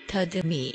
더듬이.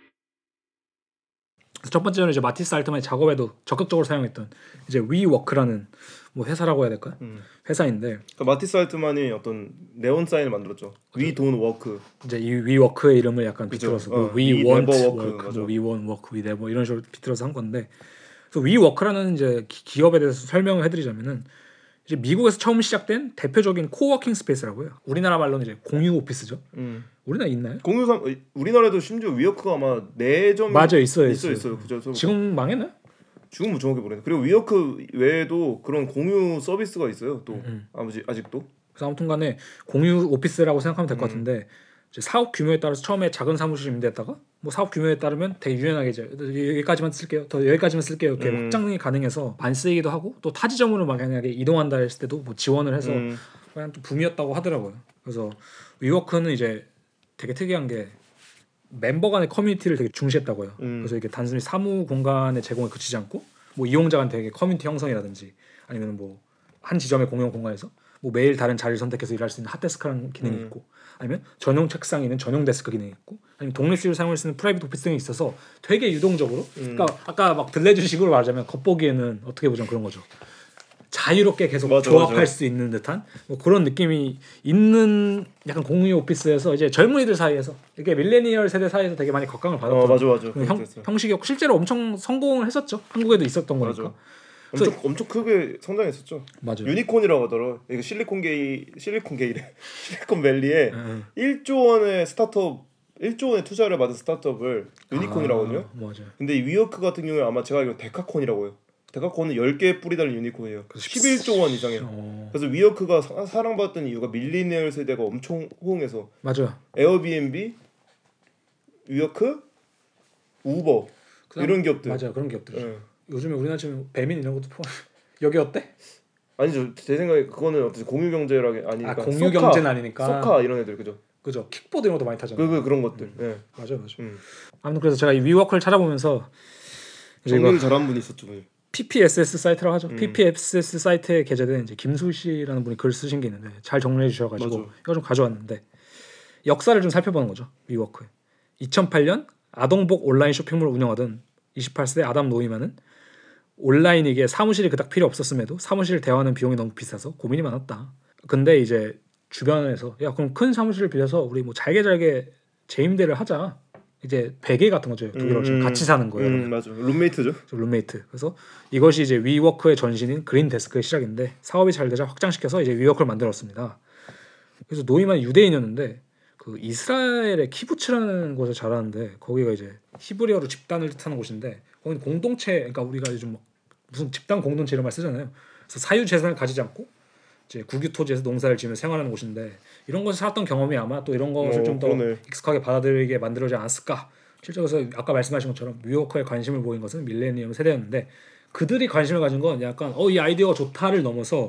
첫 번째는 이제 마티스 알트만이 작업에도 적극적으로 사용했던 이제 위워크라는 뭐 회사라고 해야 될까요? 회사인데 그러니까 마티스 알트만이 어떤 네온 사인을 만들었죠. We don't work. 이제 이 위워크의 이름을 약간 그죠. 비틀어서 뭐 We we want never work, work, 뭐 we want work, we never 이런 식으로 비틀어서 한 건데, 그래서 위워크라는 이제 기업에 대해서 설명을 해드리자면은 이제 미국에서 처음 시작된 대표적인 코워킹 스페이스라고요. 우리나라 말로는 이제 공유 오피스죠. 우리나라 있나요? 공유상 우리나라에도 심지어 위워크가 아마 4점 맞아요, 있어요. 그죠. 지금 망했나요? 지금 뭐 정확히 모르겠네. 그리고 위워크 외에도 그런 공유 서비스가 있어요. 또 아직도. 그래서 아무튼간에 공유 오피스라고 생각하면 될 것 같은데, 이제 사업 규모에 따라서 처음에 작은 사무실 임대했다가 뭐 사업 규모에 따르면 되게 유연하게 이제 여기까지만 쓸게요, 더 여기까지만 쓸게요 이렇게 확장이 가능해서 안 쓰이기도 하고, 또 타 지점으로 만약에 이동한다 했을 때도 뭐 지원을 해서 그냥 또 붐이었다고 하더라고요. 그래서 위워크는 이제 되게 특이한 게 멤버 간의 커뮤니티를 되게 중시했다고요. 그래서 이게 단순히 사무 공간의 제공에 그치지 않고 뭐 이용자 간 되게 커뮤니티 형성이라든지 아니면 뭐 한 지점의 공용 공간에서 뭐 매일 다른 자리를 선택해서 일할 수 있는 핫데스크라는 기능이 있고, 아니면 전용 책상이 있는 전용 데스크 기능이 있고, 아니면 독립실을 사용할 수 있는 프라이빗 오피스 등이 있어서 되게 유동적으로, 그러니까 아까 막 들레주식으로 말하자면 겉보기에는 어떻게 보자면 그런 거죠. 자유롭게 계속 조합할 수 있는 듯한 뭐 그런 느낌이 있는 약간 공유 오피스에서 이제 젊은이들 사이에서, 이게 밀레니얼 세대 사이에서 되게 많이 격감을 받았던 맞아. 형식이었고, 실제로 엄청 성공을 했었죠. 한국에도 있었던 거니까. 엄청 크게 성장했었죠. 맞아요. 유니콘이라고 하더라. 이거 실리콘밸리에 1조 원의 스타트업, 1조 원의 투자를 받은 스타트업을 유니콘이라고 하거든요. 맞아요. 근데 이 위워크 같은 경우에 아마 제가 알기로 데카콘이라고 해요. 데카콘은 10개의 뿌리 달린 유니콘이에요. 11조 원 이상이에요. 그래서 위워크가 사랑받았던 이유가 밀리니얼 세대가 엄청 호응해서. 맞아요. 에어비앤비, 위워크, 우버 이런 기업들. 맞아요. 그런 기업들. 요즘에 우리나라 지금 배민 이런 것도 여기 어때? 아니죠. 제 생각에 그거는 어떻게 공유 경제라기 아니니까. 공유 경제는 아니니까. 소카 이런 애들 그죠? 킥보드 이런 것도 많이 타잖아요. 그런 것들. 맞아요. 아무튼 그래서 제가 이 위워크를 찾아보면서 정리를 잘한 분이 있었죠. PPSS 사이트라고 하죠. PPSS 사이트에 게재된 이제 김수 씨라는 분이 글 쓰신 게 있는데 잘 정리해 주셔가지고 이거 좀 가져왔는데, 역사를 좀 살펴보는 거죠. 위워크의 2008년 아동복 온라인 쇼핑몰을 운영하던 28세 아담 노이만은 온라인이기에 사무실이 그닥 필요 없었음에도 사무실을 대여하는 비용이 너무 비싸서 고민이 많았다. 근데 이제 주변에서 야 그럼 큰 사무실을 빌려서 우리 뭐 잘게 재임대를 하자. 이제 베개 같은 거죠. 독일어로 지금 같이 사는 거예요. 맞아. 룸메이트죠. 룸메이트. 그래서 이것이 이제 위워크의 전신인 그린 데스크의 시작인데, 사업이 잘 되자 확장시켜서 이제 위워크를 만들었습니다. 그래서 노이만이 유대인이었는데 그 이스라엘의 키부츠라는 곳을 자라는데, 거기가 이제 히브리어로 집단을 뜻하는 곳인데, 거기는 공동체, 그러니까 우리가 요즘 무슨 집단 공동체 이런 말 쓰잖아요. 그래서 사유 재산을 가지지 않고 이제 국유 토지에서 농사를 지으며 생활하는 곳인데, 이런 곳에 살았던 경험이 아마 또 이런 것을 좀 더 익숙하게 받아들이게 만들어지지 않았을까. 실제로 그래서 아까 말씀하신 것처럼 위워크에 관심을 보인 것은 밀레니엄 세대였는데, 그들이 관심을 가진 건 약간 이 아이디어가 좋다를 넘어서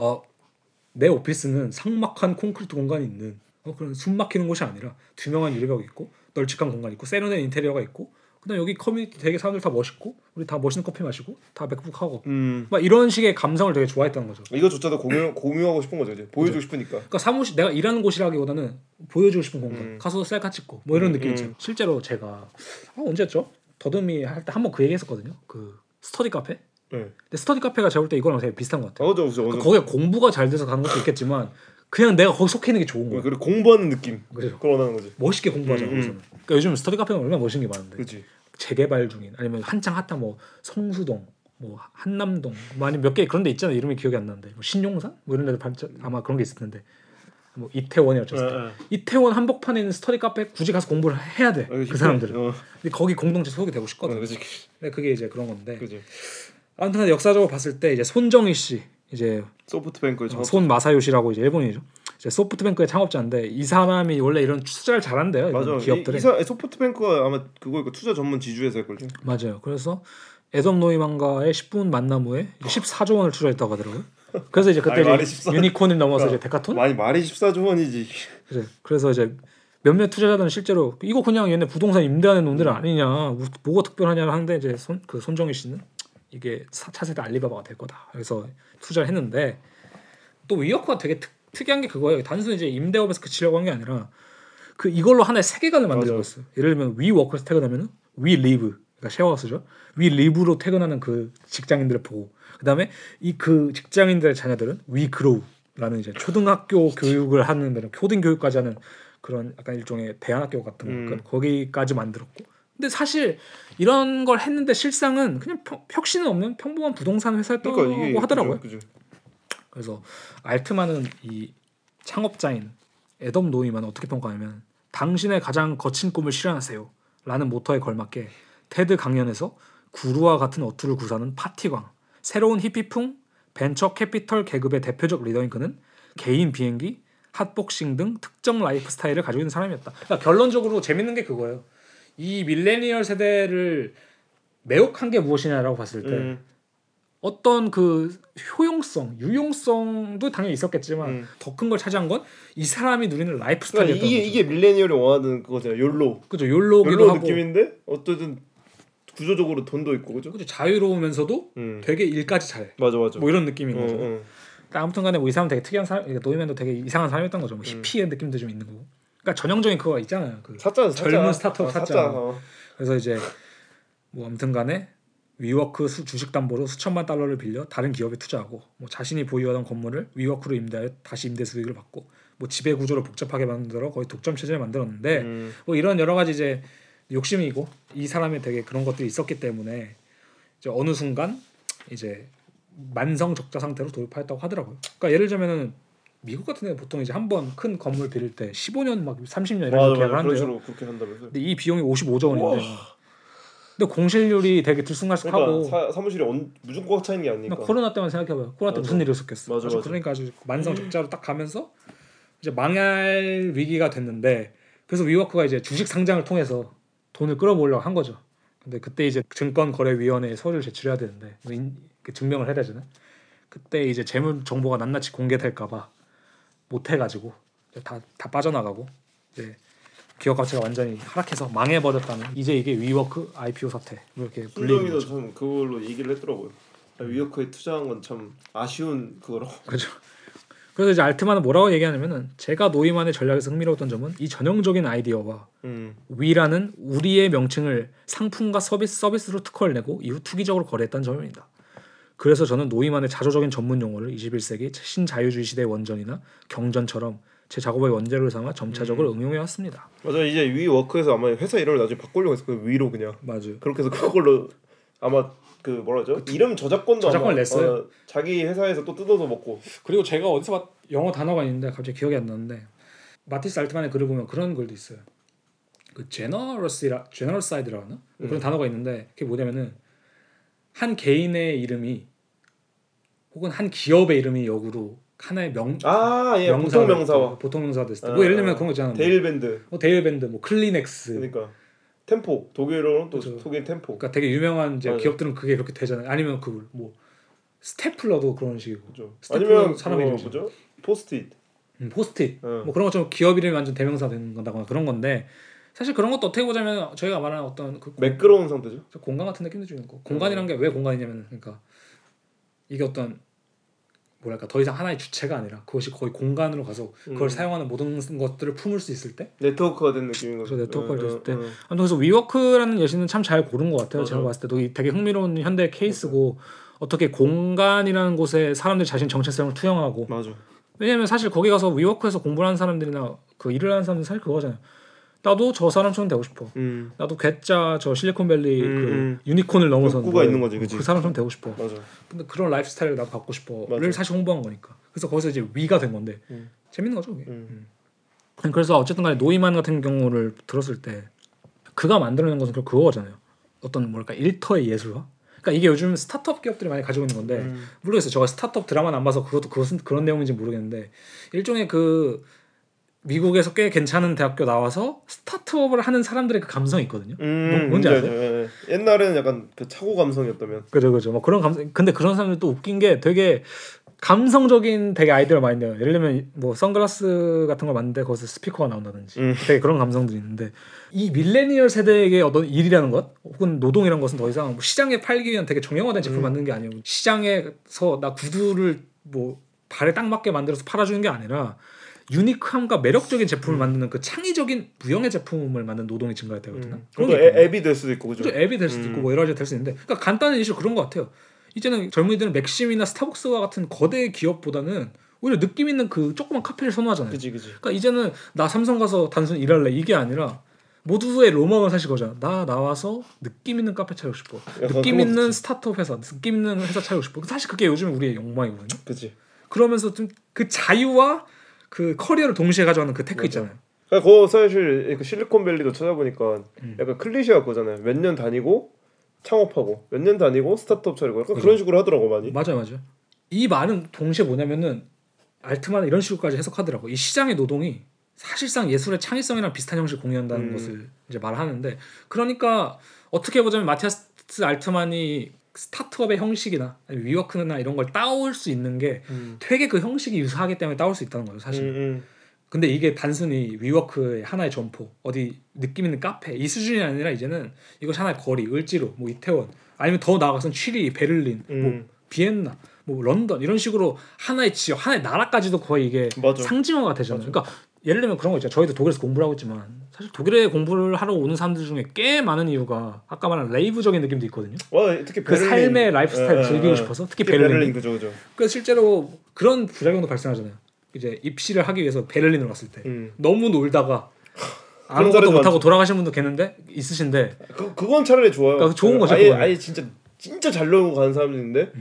내 오피스는 삭막한 콘크리트 공간이 있는 그런 숨 막히는 곳이 아니라 투명한 유리벽이 있고 널찍한 공간이 있고 세련된 인테리어가 있고, 그다음 여기 커뮤니티 되게 사람들 다 멋있고 우리 다 멋있는 커피 마시고 다 맥북하고 막 이런 식의 감성을 되게 좋아했다는 거죠. 이거조차도 공유하고 싶은 거죠. 이제 보여주고 싶으니까. 그러니까 사무실, 내가 일하는 곳이라기보다는 보여주고 싶은 공간, 가서 셀카 찍고 뭐 이런 느낌 있죠. 실제로 제가 언제였죠? 더듬이 할 때 한번 그 얘기했었거든요. 그 스터디 카페. 근데 스터디 카페가 제가 볼 때 이거랑 되게 비슷한 것 같아요. 그러니까 거기가 공부가 잘 돼서 가는 것도 있겠지만 그냥 내가 거기 속해 있는 게 좋은 거야. 그리고 공부하는 느낌. 그죠. 그걸 원하는 거지. 멋있게 공부하잖아. 그러니까 요즘 스터디 카페는 얼마나 멋있는 게 많은데. 그치. 재개발 중인, 아니면 한창 핫한 뭐 성수동, 뭐 한남동, 뭐 아니면 몇 개 그런 데 있잖아요. 이름이 기억이 안 나는데 뭐 신용산 뭐 이런 데도 아마 그런 게 있을 텐데, 뭐 이태원이었죠. 이태원 한복판에 있는 스터디 카페 굳이 가서 공부를 해야 돼. 그 사람들은. 근데 거기 공동체 소속이 되고 싶거든. 근데 그게 이제 그런 건데. 그치. 아무튼 역사적으로 봤을 때 이제 손정희 씨, 이제 소프트뱅크의 손마사요시라고 이제 일본이죠. 이제 소프트뱅크의 창업자인데, 이 사람이 원래 이런 투자를 잘한대요. 맞아. 기업들이. 소프트뱅크가 아마 그거 투자 전문 지주회사일 걸요. 맞아요. 그래서 애덤 노이만과의 10분 만남 후에 14조 원을 투자했다고 하더라고요. 그래서 이제 그때 이제 유니콘을 넘어서 이제 데카톤? 말이 14조 원이지. 그래서 이제 몇몇 투자자들은 실제로 이거 그냥 얘네 부동산 임대하는 놈들 아니냐, 뭐가 특별하냐 하는데, 이제 손정희 씨는 이게 차세대 알리바바가 될 거다. 그래서 투자를 했는데, 또 위워크가 되게 특이한 게 그거예요. 단순히 이제 임대업에서 그치려고 한 게 아니라 그 이걸로 하나의 세계관을 만들어줬어요. 예를 들면 위워크에서 퇴근하면은 위리브, 그러니까 쉐어하우스죠. 위리브로 퇴근하는 그 직장인들을 보고, 그다음에 이 그 직장인들의 자녀들은 위그로우라는 이제 초등학교 교육을 하는 데는 초등 교육까지 하는 그런 약간 일종의 대안학교 같은 거 거기까지 만들었고. 근데 사실 이런 걸 했는데 실상은 그냥 혁신은 없는 평범한 부동산 회사였다고 그러니까 이게, 하더라고요. 그죠. 그래서 알트만은 이 창업자인 애덤 노이만은 어떻게 평가하냐면 당신의 가장 거친 꿈을 실현하세요 라는 모토에 걸맞게 테드 강연에서 구루와 같은 어투를 구사하는 파티광, 새로운 히피풍 벤처 캐피털 계급의 대표적 리더인 그는 개인 비행기, 핫복싱 등 특정 라이프 스타일을 가지고 있는 사람이었다. 그러니까 결론적으로 재밌는 게 그거예요. 이 밀레니얼 세대를 매혹한 게 무엇이냐라고 봤을 때 어떤 그 효용성, 유용성도 당연히 있었겠지만 더 큰 걸 차지한 건 이 사람이 누리는 라이프 스타일이었던 그러니까 이게 밀레니얼이 원하는 그거잖아요. 욜로. 그죠. 욜로기도 욜로 하고 느낌인데 어쨌든 구조적으로 돈도 있고 그죠. 그죠. 자유로우면서도 되게 일까지 잘해. 맞아. 뭐 이런 느낌인 거죠. 아무튼간에 뭐 이 사람 되게 특이한 사람, 노이맨도 되게 이상한 사람이었던 거죠. 뭐 히피의 느낌도 좀 있는 거고. 그러니까 전형적인 그거 있잖아요. 그 젊은 스타트업 사자. 그래서 이제 뭐 아무튼간에 위워크 주식 담보로 수천만 달러를 빌려 다른 기업에 투자하고 뭐 자신이 보유하던 건물을 위워크로 임대하여 다시 임대 수익을 받고 뭐 지배 구조를 복잡하게 만들어 거의 독점 체제를 만들었는데 뭐 이런 여러 가지 이제 욕심이고 이 사람이 되게 그런 것들이 있었기 때문에 이제 어느 순간 이제 만성 적자 상태로 돌입하였다고 하더라고요. 그러니까 예를 들면은 미국 같은 데 보통 이제 한번 큰 건물 빌릴 때 15년 막 30년 이런 계약을 한대요. 그렇게 한다면서요. 근데 이 비용이 55조 원인데. 근데 공실률이 되게 들쑥날쑥하고. 그러니까 사무실이 무조건 꽉 차 있는 게 아니니까. 코로나 때만 생각해봐요. 코로나 때 무슨 일이 있었겠어. 맞아. 그러니까 아주 만성 적자로 딱 가면서 이제 망할 위기가 됐는데 그래서 위워크가 이제 주식 상장을 통해서 돈을 끌어모으려고 한 거죠. 근데 그때 이제 증권거래위원회에 서류를 제출해야 되는데 증명을 해야 되잖아요. 그때 이제 재물 정보가 낱낱이 공개될까봐 못 해가지고 다 빠져나가고 이제 기업 가치가 완전히 하락해서 망해버렸다는 이제 이게 위워크 IPO 사태 이렇게 불리는 거죠. 참 그걸로 얘기를 했더라고요. 위워크에 투자한 건 참 아쉬운 그거라고. 그렇죠. 그래서 이제 알트만은 뭐라고 얘기하냐면은 제가 노이만의 전략에서 흥미로웠던 점은 이 전형적인 아이디어와 위라는 우리의 명칭을 상품과 서비스로 특허를 내고 이후 투기적으로 거래했다는 점입니다. 그래서 저는 노이만의 자조적인 전문 용어를 21세기 신자유주의 시대의 원전이나 경전처럼 제 작업의 원재료를 삼아 점차적으로 응용해왔습니다. 맞아. 이제 위워크에서 아마 회사 이름을 나중에 바꾸려고 했어. 그 위로 그냥. 맞아요. 그렇게 해서 그걸로 아마 그 뭐라죠? 이름 저작권을 냈어요. 자기 회사에서 또 뜯어서 먹고. 그리고 제가 어디서 영어 단어가 있는데 갑자기 기억이 안 나는데 마티스 알트만의 글을 보면 그런 글도 있어요. 그 제너럴사이드라고 하나? 그런 단어가 있는데 그게 뭐냐면은 한 개인의 이름이 혹은 한 기업의 이름이 역으로 하나의 보통 명사가 됐을 때 뭐 예를 들면 그런 거 있잖아. 데일밴드, 뭐 클리넥스. 그러니까 템포 독일어는 또 독일 템포. 그러니까 되게 유명한 이제 기업들은 그게 그렇게 되잖아요. 아니면 그 뭐 스테플러도 그런 식이고. 그렇죠. 스테플러 아니면 사람 이름이 뭐죠? 포스트잇. 뭐 그런 것처럼 기업 이름이 완전 대명사 되는 거다거나 그런 건데 사실 그런 것도 어떻게 보자면 저희가 말하는 어떤 그 매끄러운 상태죠. 공간 같은 느낌도 주는 거. 공간이란 게 왜 공간이냐면 그러니까 이게 어떤 뭐랄까 더 이상 하나의 주체가 아니라 그것이 거의 공간으로 가서 그걸 사용하는 모든 것들을 품을 수 있을 때 네트워크가 된 느낌인 거죠. 네트워크가 됐을 때 아무튼 그래서 위워크라는 예시는 참 잘 고른 것 같아요. 제가 봤을 때도 되게 흥미로운 현대 케이스고 어떻게 공간이라는 곳에 사람들이 자신 정체성을 투영하고 맞아. 왜냐면 사실 거기 가서 위워크에서 공부를 하는 사람들이나 그 일을 하는 사람들은 사실 그거잖아요. 나도 저 사람처럼 되고 싶어. 나도 괴짜 저 실리콘밸리 그 유니콘을 넘어서 욕구가 있는 거지, 그치? 그 사람처럼 되고 싶어. 맞아. 근데 그런 라이프 스타일을 나도 갖고 싶어를 맞아. 사실 홍보한 거니까. 그래서 거기서 이제 위가 된 건데 재밌는 거죠. 그게. 그래서 어쨌든간에 노이만 같은 경우를 들었을 때 그가 만들어낸 것은 그거잖아요. 어떤 뭐랄까 일터의 예술화. 그러니까 이게 요즘 스타트업 기업들이 많이 가지고 있는 건데 모르겠어요. 제가 스타트업 드라마는 안 봐서 그것은 그런 내용인지 모르겠는데 일종의 그 미국에서 꽤 괜찮은 대학교 나와서 스타트업을 하는 사람들의 그 감성이 있거든요. 뭔지 아세요? 옛날에는 약간 그 차고 감성이었다면. 그죠. 뭐 그런 감성. 근데 그런 사람들 또 웃긴 게 되게 감성적인 되게 아이디어를 많이 내요. 예를 들면 뭐 선글라스 같은 걸 만드는데 거기서 스피커가 나온다든지 되게 그런 감성들이 있는데 이 밀레니얼 세대에게 어떤 일이라는 것 혹은 노동이라는 것은 더 이상 뭐 시장에 팔기 위한 되게 정형화된 제품을 만드는 게 아니에요. 시장에서 나 구두를 뭐 발에 딱 맞게 만들어서 팔아주는 게 아니라 유니크함과 매력적인 제품을 만드는 그 창의적인 무형의 제품을 만드는 노동이 증가했다고 해야 되나? 그것도 앱이 될 수도 있고 그죠? 앱이 될 수도 있고 뭐 여러 가지가 될 수 있는데 그러니까 간단한 이슈 그런 것 같아요. 이제는 젊은이들은 맥심이나 스타벅스와 같은 거대 기업보다는 오히려 느낌 있는 그 조그만 카페를 선호하잖아요. 그지. 그러니까 이제는 나 삼성 가서 단순히 일할래 이게 아니라 모두의 로망은 사실 거잖아. 나 나와서 느낌 있는 카페 차리고 싶어. 느낌 있는 스타트업 회사, 느낌 있는 회사 차리고 싶어. 사실 그게 요즘 우리의 욕망이거든요. 그지. 그러면서 좀 그 자유와 그 커리어를 동시에 가져가는 그 테크 있잖아요. 그러니까 그거 사실 그 실리콘밸리도 찾아보니까 약간 클리셰가 그거잖아요. 몇 년 다니고 창업하고 몇 년 다니고 스타트업 차리고 약간 그런 식으로 하더라고 많이. 맞아요. 이 말은 동시에 뭐냐면은 알트만은 이런 식으로까지 해석하더라고. 이 시장의 노동이 사실상 예술의 창의성이랑 비슷한 형식을 공유한다는 것을 이제 말하는데 그러니까 어떻게 보자면 마티아스 알트만이 스타트업의 형식이나 위워크나 이런 걸 따올 수 있는 게 되게 그 형식이 유사하기 때문에 따올 수 있다는 거죠 사실. 근데 이게 단순히 위워크의 하나의 점포 어디 느낌 있는 카페 이 수준이 아니라 이제는 이것이 하나의 거리 을지로 뭐 이태원 아니면 더 나아가서는 취리 베를린 뭐 비엔나 뭐 런던 이런 식으로 하나의 지역 하나의 나라까지도 거의 이게 맞아. 상징화가 되잖아요. 그러니까 예를 들면 그런 거 있잖아요. 저희도 독일에서 공부를 하고 있지만 사실 독일에 공부를 하러 오는 사람들 중에 꽤 많은 이유가 아까 말한 레이브적인 느낌도 있거든요. 특히 그 삶의 라이프 스타일을 즐기고 싶어서 특히 베를린. 그죠. 그래서 실제로 그런 부작용도 발생하잖아요. 이제 입시를 하기 위해서 베를린으로 갔을 때 너무 놀다가 아무것도 못하고 돌아가신 분도 계는데 있으신데 그건 차라리 좋아요. 그러니까 좋은 거죠. 아예 진짜 잘 놀고 가는 사람들인데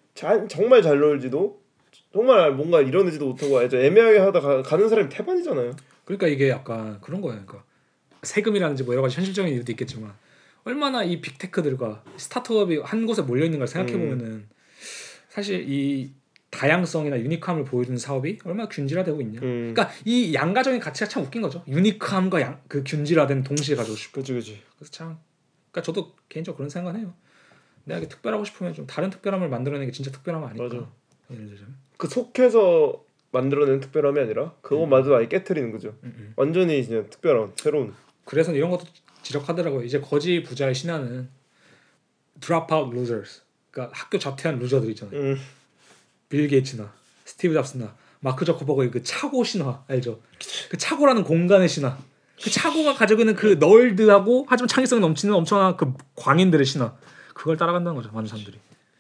정말 잘 놀지도 정말 뭔가 이뤄내지도 못하고 애매하게 하다 가는 사람이 태반이잖아요. 그러니까 이게 약간 그런 거예요. 그러니까 세금이라든지 뭐 여러 가지 현실적인 이유도 있겠지만 얼마나 이 빅테크들과 스타트업이 한 곳에 몰려 있는 걸 생각해 보면은 사실 이 다양성이나 유니크함을 보여주는 사업이 얼마나 균질화되고 있냐. 그러니까 이 양가적인 가치가 참 웃긴 거죠. 유니크함과 그 균질화된 동시에 가지고 싶고. 그지. 그래서 참, 그러니까 저도 개인적으로 그런 생각해요. 내가 이게 특별하고 싶으면 좀 다른 특별함을 만들어내는 게 진짜 특별함 아닐까. 맞아. 예를 들자면. 그 속해서 만들어낸 특별함이 아니라 그것마저 아예 깨트리는 거죠. 완전히 그냥 특별한 새로운. 그래서 이런 것도 지적하더라고요. 이제 거지 부자의 신화는 dropout losers. 그러니까 학교 자퇴한 루저들 있잖아요. 빌 게이츠나 스티브 잡스나 마크 저커버그의 그 차고 신화 알죠? 그 차고라는 공간의 신화. 그 차고가 가지고 있는 그 널드하고 하지만 창의성 넘치는 엄청난 그 광인들의 신화. 그걸 따라간다는 거죠. 많은 사람들이.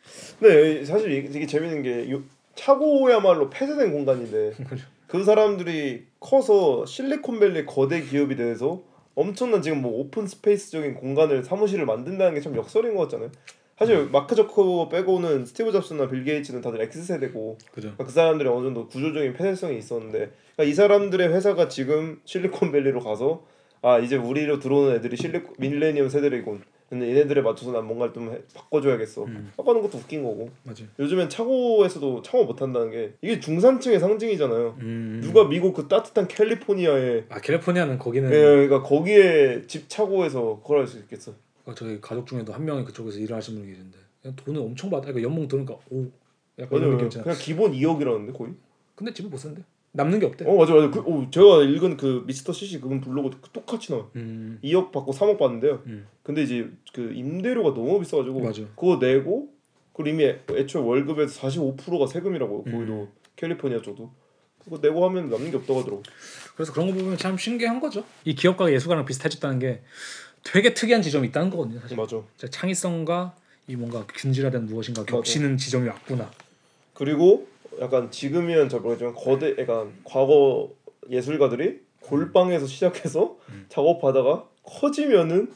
네, 사실 이게 재밌는 게 차고야말로 폐쇄된 공간인데 그 사람들이 커서 실리콘밸리 거대 기업이 돼서 엄청난 지금 뭐 오픈 스페이스적인 공간을 사무실을 만든다는 게 참 역설인 것 같잖아요. 사실 마크 저커버그 빼고는 스티브 잡스나 빌 게이츠는 다들 X세대고 그러니까 그 사람들이 어느 정도 구조적인 폐쇄성이 있었는데 그러니까 이 사람들의 회사가 지금 실리콘밸리로 가서 이제 우리로 들어오는 애들이 밀레니엄 세대이군. 근데 얘네들에 맞춰서 난 뭔가를 좀 바꿔줘야겠어. 바꿔는 것도 웃긴 거고. 맞아. 요즘엔 차고에서도 창업 못한다는 게 이게 중산층의 상징이잖아요. 누가 미국 그 따뜻한 캘리포니아에 캘리포니아는 거기는 그러니까 거기에 집 차고에서 그걸 할 수 있겠어. 저희 가족 중에도 한 명이 그쪽에서 일을 하시는 분이 계신데 그냥 돈을 엄청 받아. 그러니까 연봉 들으니까 오 약간 이런 느낌 있잖아. 그냥 기본 2억이라는데 거의. 근데 집을 못 산대. 남는 게 없대. 맞아. 제가 읽은 그 미스터 CC 그분 블로그 똑같이 나와. 2억 받고 3억 받는데요. 근데 이제 그 임대료가 너무 비싸가지고 맞아. 그거 내고 그리고 이미 애초에 월급에서 45%가 세금이라고 거기도 캘리포니아 쪽도 그거 내고 하면 남는 게 없다고 하더라고. 그래서 그런 거 보면 참 신기한 거죠. 이 기업가가 예술가랑 비슷해졌다는 게 되게 특이한 지점이 있다는 거거든요. 사실. 맞아. 창의성과 이 뭔가 균질화된 무엇인가 겹치는 지점이 왔구나. 그리고 약간 지금이면 잘 모르겠지만 약간 과거 예술가들이 골방에서 시작해서 작업하다가 커지면은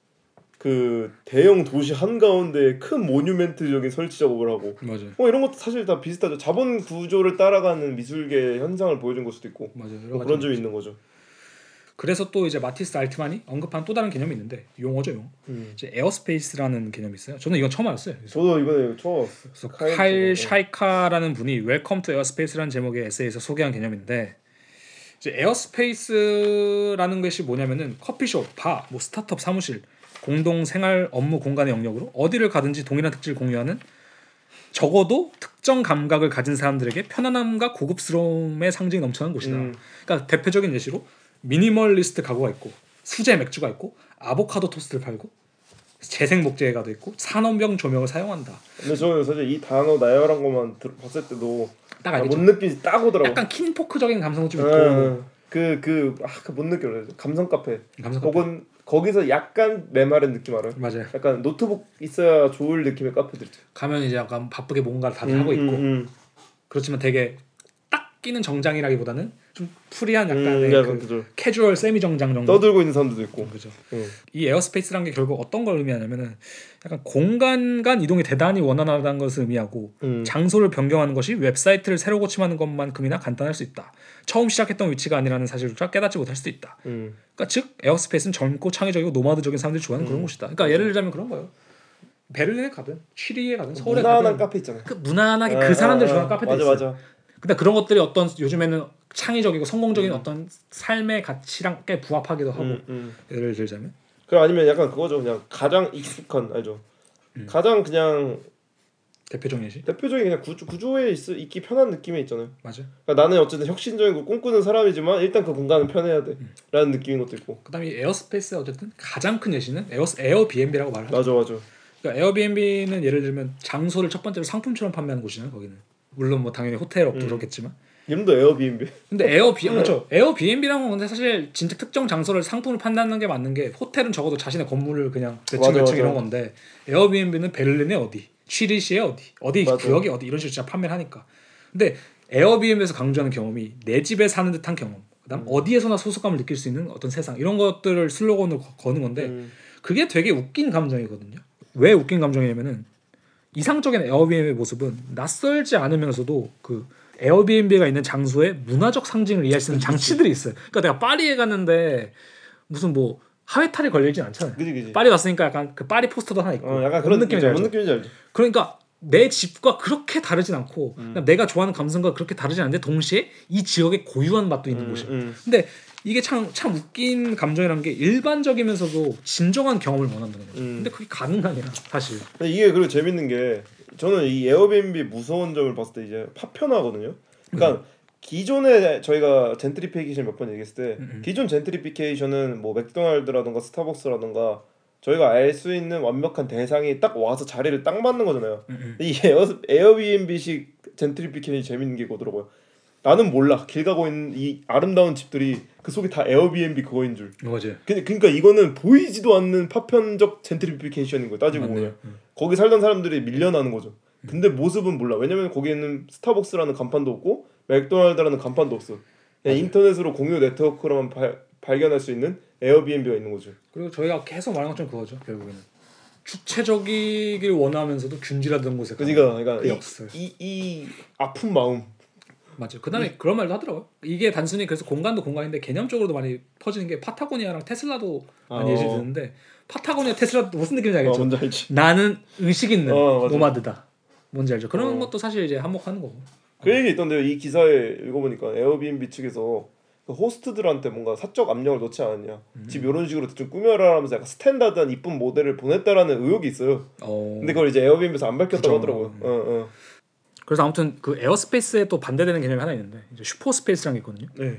그 대형 도시 한가운데 큰 모뉴멘트적인 설치 작업을 하고 맞아요. 이런 것도 사실 다 비슷하죠. 자본 구조를 따라가는 미술계 현상을 보여준 걸 수도 있고 맞아요. 그런 점이 있는 거죠. 그래서 또 이제 마티스 알트만이 언급한 또 다른 개념이 있는데 용어죠, 용. 이제 에어스페이스라는 개념이 있어요. 저는 이건 처음 알았어요. 저도 이번에 처음 알았어요. 그래서 칼 샤이카라는 분이 웰컴 투 에어스페이스라는 제목의 에세이에서 소개한 개념인데 이제 에어스페이스라는 것이 뭐냐면은 커피숍, 바, 뭐 스타트업 사무실, 공동 생활 업무 공간의 영역으로 어디를 가든지 동일한 특질을 공유하는 적어도 특정 감각을 가진 사람들에게 편안함과 고급스러움의 상징이 넘쳐나는 곳이다. 그러니까 대표적인 예시로 미니멀리스트 가구가 있고 수제 맥주가 있고 아보카도 토스트를 팔고 재생 목재가 돼 있고 산업용 조명을 사용한다. 근데 저는 사실 이 단어 나열한 것만 봤을 때도 딱 알겠죠. 뭔 느낌인지 딱 오더라고. 약간 킨포크적인 감성도 좀 있고. 그뭔 느낌? 감성 카페. 감성 카페. 혹은 거기서 약간 메마른 느낌 알아요? 맞아요. 약간 노트북 있어야 좋을 느낌의 카페들 있죠. 가면 이제 약간 바쁘게 뭔가를 다들 하고 있고. 그렇지만 되게 딱 끼는 정장이라기보다는 좀 프리한 약간의 그 캐주얼 세미 정장 정도 떠들고 있는 사람들도 있고. 그죠. 이 에어스페이스라는 게 결국 어떤 걸 의미하냐면은 약간 공간 간 이동이 대단히 원활하다는 것을 의미하고 장소를 변경하는 것이 웹사이트를 새로 고침하는 것만큼이나 간단할 수 있다. 처음 시작했던 위치가 아니라는 사실을 깨닫지 못할 수도 있다. 그러니까 즉 에어스페이스는 젊고 창의적이고 노마드적인 사람들이 좋아하는 그런 곳이다. 그러니까 예를 들자면 그런 거예요. 베를린에 가든 취리히에 가든 서울에 무난한 가든 카페 있잖아요. 그 무난하게 그 사람들 좋아하는 카페들 있어요. 맞아. 근데 그런 것들이 어떤 요즘에는 창의적이고 성공적인 어떤 삶의 가치랑 꽤 부합하기도 하고 예를 들자면 그럼 아니면 약간 그거죠. 그냥 가장 익숙한 알죠. 가장 그냥 대표적인 그냥 구조에 있기 편한 느낌이 있잖아요. 맞아. 그러니까 나는 어쨌든 혁신적이고 꿈꾸는 사람이지만 일단 그 공간은 편해야 돼라는 느낌인 것도 있고. 그다음에 에어스페이스의 어쨌든 가장 큰 예시는 에어비앤비라고 말을 하죠. 맞아. 그러니까 에어비앤비는 예를 들면 장소를 첫 번째로 상품처럼 판매하는 곳이잖아요. 거기는 물론 뭐 당연히 호텔업도 그렇겠지만. 이름도 에어비앤비. 근데 맞죠. 에어비앤비라는 건 사실 진짜 특정 장소를 상품을 판다는 게 맞는 게 호텔은 적어도 자신의 건물을 그냥 몇 층 이런 건데 에어비앤비는 베를린의 어디, 취리시의 어디 구역이 어디 이런 식으로 진짜 판매를 하니까. 근데 에어비앤비에서 강조하는 경험이 내 집에 사는 듯한 경험, 그다음 어디에서나 소속감을 느낄 수 있는 어떤 세상 이런 것들을 슬로건으로 거는 건데 그게 되게 웃긴 감정이거든요. 왜 웃긴 감정이냐면은 이상적인 에어비앤비의 모습은 낯설지 않으면서도 그 에어비앤비가 있는 장소의 문화적 상징을 이해할 수 있는 장치들이 있어요. 그러니까 내가 파리에 갔는데 무슨 뭐 하회탈이 걸려있진 않잖아요. 그치. 파리 왔으니까 약간 그 파리 포스터도 하나 있고. 약간 그런 느낌인지 알죠. 그러니까 내 집과 그렇게 다르진 않고 내가 좋아하는 감성과 그렇게 다르진 않은데 동시에 이 지역의 고유한 맛도 있는 곳이야. 근데 이게 참 웃긴 감정이라는 게 일반적이면서도 진정한 경험을 원한다는 거죠. 근데 그게 가능하냐 사실. 근데 이게 그리고 재밌는 게 저는 이 에어비앤비 무서운 점을 봤을 때 이제 파편화거든요. 그러니까 기존에 저희가 젠트리피케이션 몇 번 얘기했을 때 기존 젠트리피케이션은 뭐 맥도날드라던가 스타벅스라던가 저희가 알 수 있는 완벽한 대상이 딱 와서 자리를 딱 맞는 거잖아요. 이 에어비앤비식 젠트리피케이션이 재밌는 게 그거더라고요. 나는 몰라. 길 가고 있는 이 아름다운 집들이 그 속에 다 에어비앤비 그거인 줄. 맞아요. 그러니까 이거는 보이지도 않는 파편적 젠트리피케이션인 거예요. 따지고 보면. 거기 살던 사람들이 밀려나는 거죠. 근데 모습은 몰라. 왜냐면 거기에는 스타벅스라는 간판도 없고 맥도날드라는 간판도 없어. 그냥 인터넷으로 공유 네트워크로만 발견할 수 있는 에어비앤비가 있는 거죠. 그리고 저희가 계속 말한 것처럼 그거죠. 결국에는 주체적이길 원하면서도 균질화된 곳에 그러니까 역설. 이 아픈 마음. 맞아요. 그다음에 그런 말도 하더라고요. 이게 단순히 그래서 공간도 공간인데 개념적으로도 많이 퍼지는 게 파타고니아랑 테슬라도 많이 예시 드는데 파타고니아 테슬라도 무슨 느낌인지 알겠죠? 뭔지 알지. 나는 의식 있는 노마드다. 뭔지 알죠? 그런 것도 사실 이제 한몫하는 거고. 그 얘기 있던데요. 이 기사에 읽어보니까 에어비앤비 측에서 그 호스트들한테 뭔가 사적 압력을 넣지 않았냐. 집 이런 식으로 좀 꾸며라 하면서 약간 스탠다드한 이쁜 모델을 보냈다라는 의혹이 있어요. 근데 그걸 이제 에어비앤비에서 안 밝혔다고 하더라고요. 그래서 아무튼 그 에어스페이스에 또 반대되는 개념이 하나 있는데 이제 슈퍼스페이스라는 게 있거든요. 네.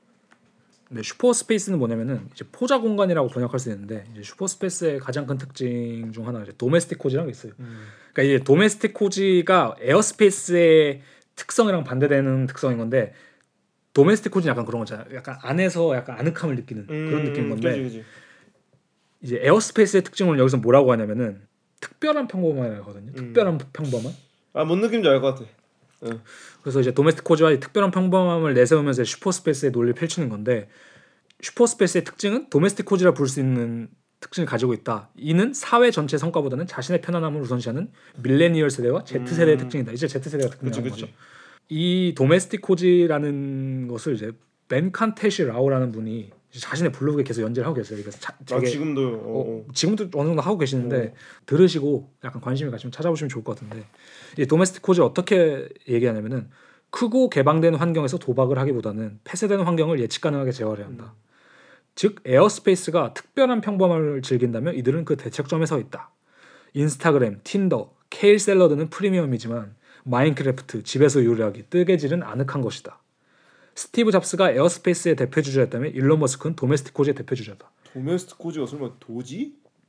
근데 슈퍼스페이스는 뭐냐면은 이제 포자 공간이라고 번역할 수 있는데 이제 슈퍼스페이스의 가장 큰 특징 중 하나가 이제 도메스틱 코지라는 게 있어요. 그러니까 이제 도메스틱 코지가 에어스페이스의 특성이랑 반대되는 특성인 건데 도메스틱 코지는 약간 그런 거잖아요. 약간 안에서 약간 아늑함을 느끼는 그런 느낌인 건데 그치. 이제 에어스페이스의 특징을 여기서 뭐라고 하냐면은 특별한 평범함이거든요. 특별한 평범함. 뭔 느낌인지 알 것 같아. 그래서 이제 도메스틱 코지와 특별한 평범함을 내세우면서 슈퍼스페이스의 논리를 펼치는 건데 슈퍼스페이스의 특징은 도메스틱 코지라 부를 수 있는 특징을 가지고 있다. 이는 사회 전체 성과보다는 자신의 편안함을 우선시하는 밀레니얼 세대와 Z세대의 특징이다. 이제 Z세대가 특징인 거죠. 이 도메스틱 코지라는 것을 이제 벤 칸테시 라오라는 분이 자신의 블로그에 계속 연재를 하고 계세요. 그러니까 지금도 지금도 어느 정도 하고 계시는데 들으시고 약간 관심이 가시면 찾아보시면 좋을 것 같은데 이 도메스틱 코지를 어떻게 얘기하냐면은 크고 개방된 환경에서 도박을 하기보다는 폐쇄된 환경을 예측 가능하게 제어해야 한다. 즉 에어스페이스가 특별한 평범함을 즐긴다면 이들은 그 대척점에 서 있다. 인스타그램, 틴더, 케일 샐러드는 프리미엄이지만 마인크래프트, 집에서 요리하기, 뜨개질은 아늑한 것이다. 스티브 잡스가 에어스페이스의 대표주자였다면 일론 머스크는 도메스틱 코지의 대표주자다. 도메스틱 코지가 설마 도지?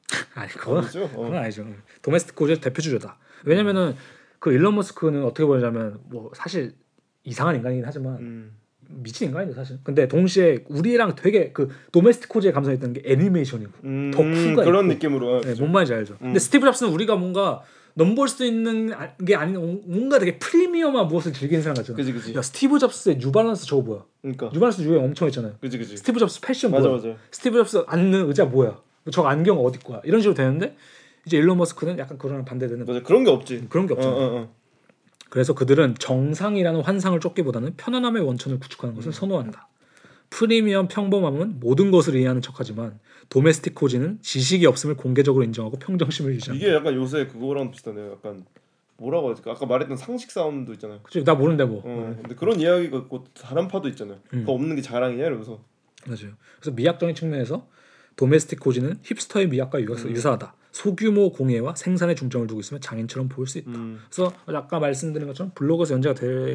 아니 그건 아니죠? 그건 아니죠. 도메스틱 코즈의 대표 주자다. 왜냐면은 그 일론 머스크는 어떻게 보냐면 뭐 사실 이상한 인간이긴 하지만 미친 인간이죠 사실. 근데 동시에 우리랑 되게 그 도메스틱 코즈에 감성했던 게 애니메이션이고 덕후가 그런 있고, 느낌으로. 네, 뭔 말인지 알죠. 근데 스티브 잡스는 우리가 뭔가 넘볼 수 있는 게 아닌 뭔가 되게 프리미엄한 무엇을 즐기는 사람 같잖아. 그지. 야 스티브 잡스의 뉴발란스 저거 뭐야? 그러니까. 뉴발란스 유행 엄청 했잖아요. 그지. 스티브 잡스 패션 맞아. 뭐야? 스티브 잡스 앉는 의자 뭐야? 저 안경 어디 거야? 이런 식으로 되는데 이제 일론 머스크는 약간 그런 반대되는. 맞아. 그런 게 없지. 그런 게 없잖아. 그래서 그들은 정상이라는 환상을 쫓기보다는 편안함의 원천을 구축하는 것을 선호한다. 프리미엄 평범함은 모든 것을 이해하는 척하지만 도메스틱 코지는 지식이 없음을 공개적으로 인정하고 평정심을 유지한다. 이게 약간 요새 그거랑 비슷하네요. 약간 뭐라고 하지? 아까 말했던 상식 싸움도 있잖아요. 그치, 나 모르는데 뭐. 근데 그런 이야기가 있고 다른 파도 있잖아요. 그거 없는 게 자랑이냐 이러면서. 맞아요. 그래서 미학적인 측면에서 도메스틱 코지는 힙스터의 미학과 유사하다. 소규모 공예와 생산에 중점을 두고 있으면 장인처럼 보일 수 있다. 그래서 아까 말씀드린 것처럼 블로그에서 연재가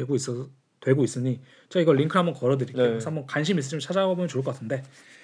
되고 있으니 제가 이걸 링크를 한번 걸어드릴게요. 네. 그래서 한번 관심 있으시면 찾아보면 좋을 것 같은데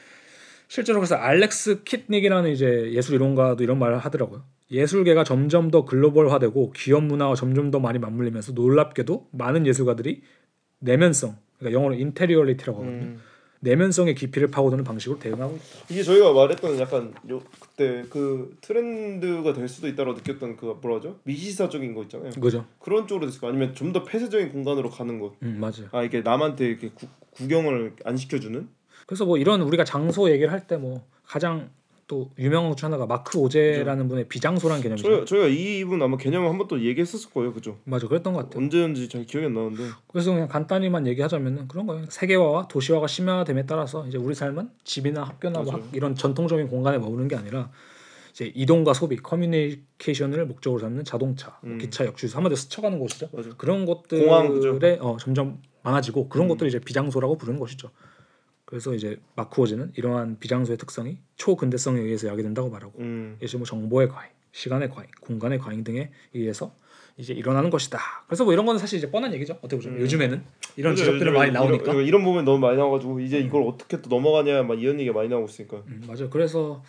실제로 그래서 알렉스 킷닉이라는 이제 예술 이론가도 이런 말을 하더라고요. 예술계가 점점 더 글로벌화되고 기업 문화와 점점 더 많이 맞물리면서 놀랍게도 많은 예술가들이 내면성, 그러니까 영어로 인테리어리티라고 하거든요. 내면성의 깊이를 파고드는 방식으로 대응하고 있다. 이게 저희가 말했던 약간 그때 그 트렌드가 될 수도 있다고 느꼈던 그 뭐라 하죠? 미시사적인 거 있잖아요. 그죠. 그런 쪽으로 됐을까? 아니면 좀 더 폐쇄적인 공간으로 가는 것. 맞아요. 아 이게 남한테 이렇게 구경을 안 시켜주는? 그래서 뭐 이런 우리가 장소 얘기를 할 때 뭐 가장 또 유명한 것 중 하나가 마크 오제라는 분의 비장소라는 개념이죠. 저희가 이분 아마 개념을 한번 또 얘기했었을 거예요, 그죠? 맞아, 그랬던 것 같아요. 언제인지 잘 기억이 안 나는데. 그래서 그냥 간단히만 얘기하자면은 그런 거예요. 세계화와 도시화가 심화됨에 따라서 이제 우리 삶은 집이나 학교나 뭐 이런 전통적인 공간에 머무는 게 아니라 이제 이동과 소비, 커뮤니케이션을 목적으로 삼는 자동차, 기차, 역주소 한마디로 스쳐가는 곳이죠. 맞아. 그런 공항, 그죠? 것들에 점점 많아지고 그런 것들을 이제 비장소라고 부르는 것이죠. 그래서 이제 마크 오즈는 이러한 비장소의 특성이 초근대성에 의해서 야기된다고 말하고 예시 뭐 정보의 과잉, 시간의 과잉, 공간의 과잉 등에 의해서 이제 일어나는 것이다. 그래서 뭐 이런 거는 사실 이제 뻔한 얘기죠. 어떻게 보면 요즘에는 이런 지적들이 많이 나오니까 이런 부분 너무 많이 나와가지고 이제 이걸 어떻게 또 넘어가냐 막 이런 얘기가 많이 나오고 있으니까. 맞아요. 그래서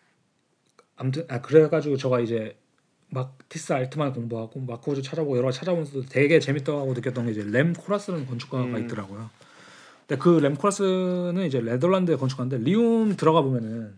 아무튼 그래가지고 제가 이제 마티스 알트만 공부하고 마크 오즈 찾아보고 여러 가지 찾아보면서도 되게 재밌다고 느꼈던 게 이제 렘 코라스라는 건축가가 있더라고요. 근데 그 렘 코라스는 이제 네덜란드의 건축가인데 리움 들어가 보면은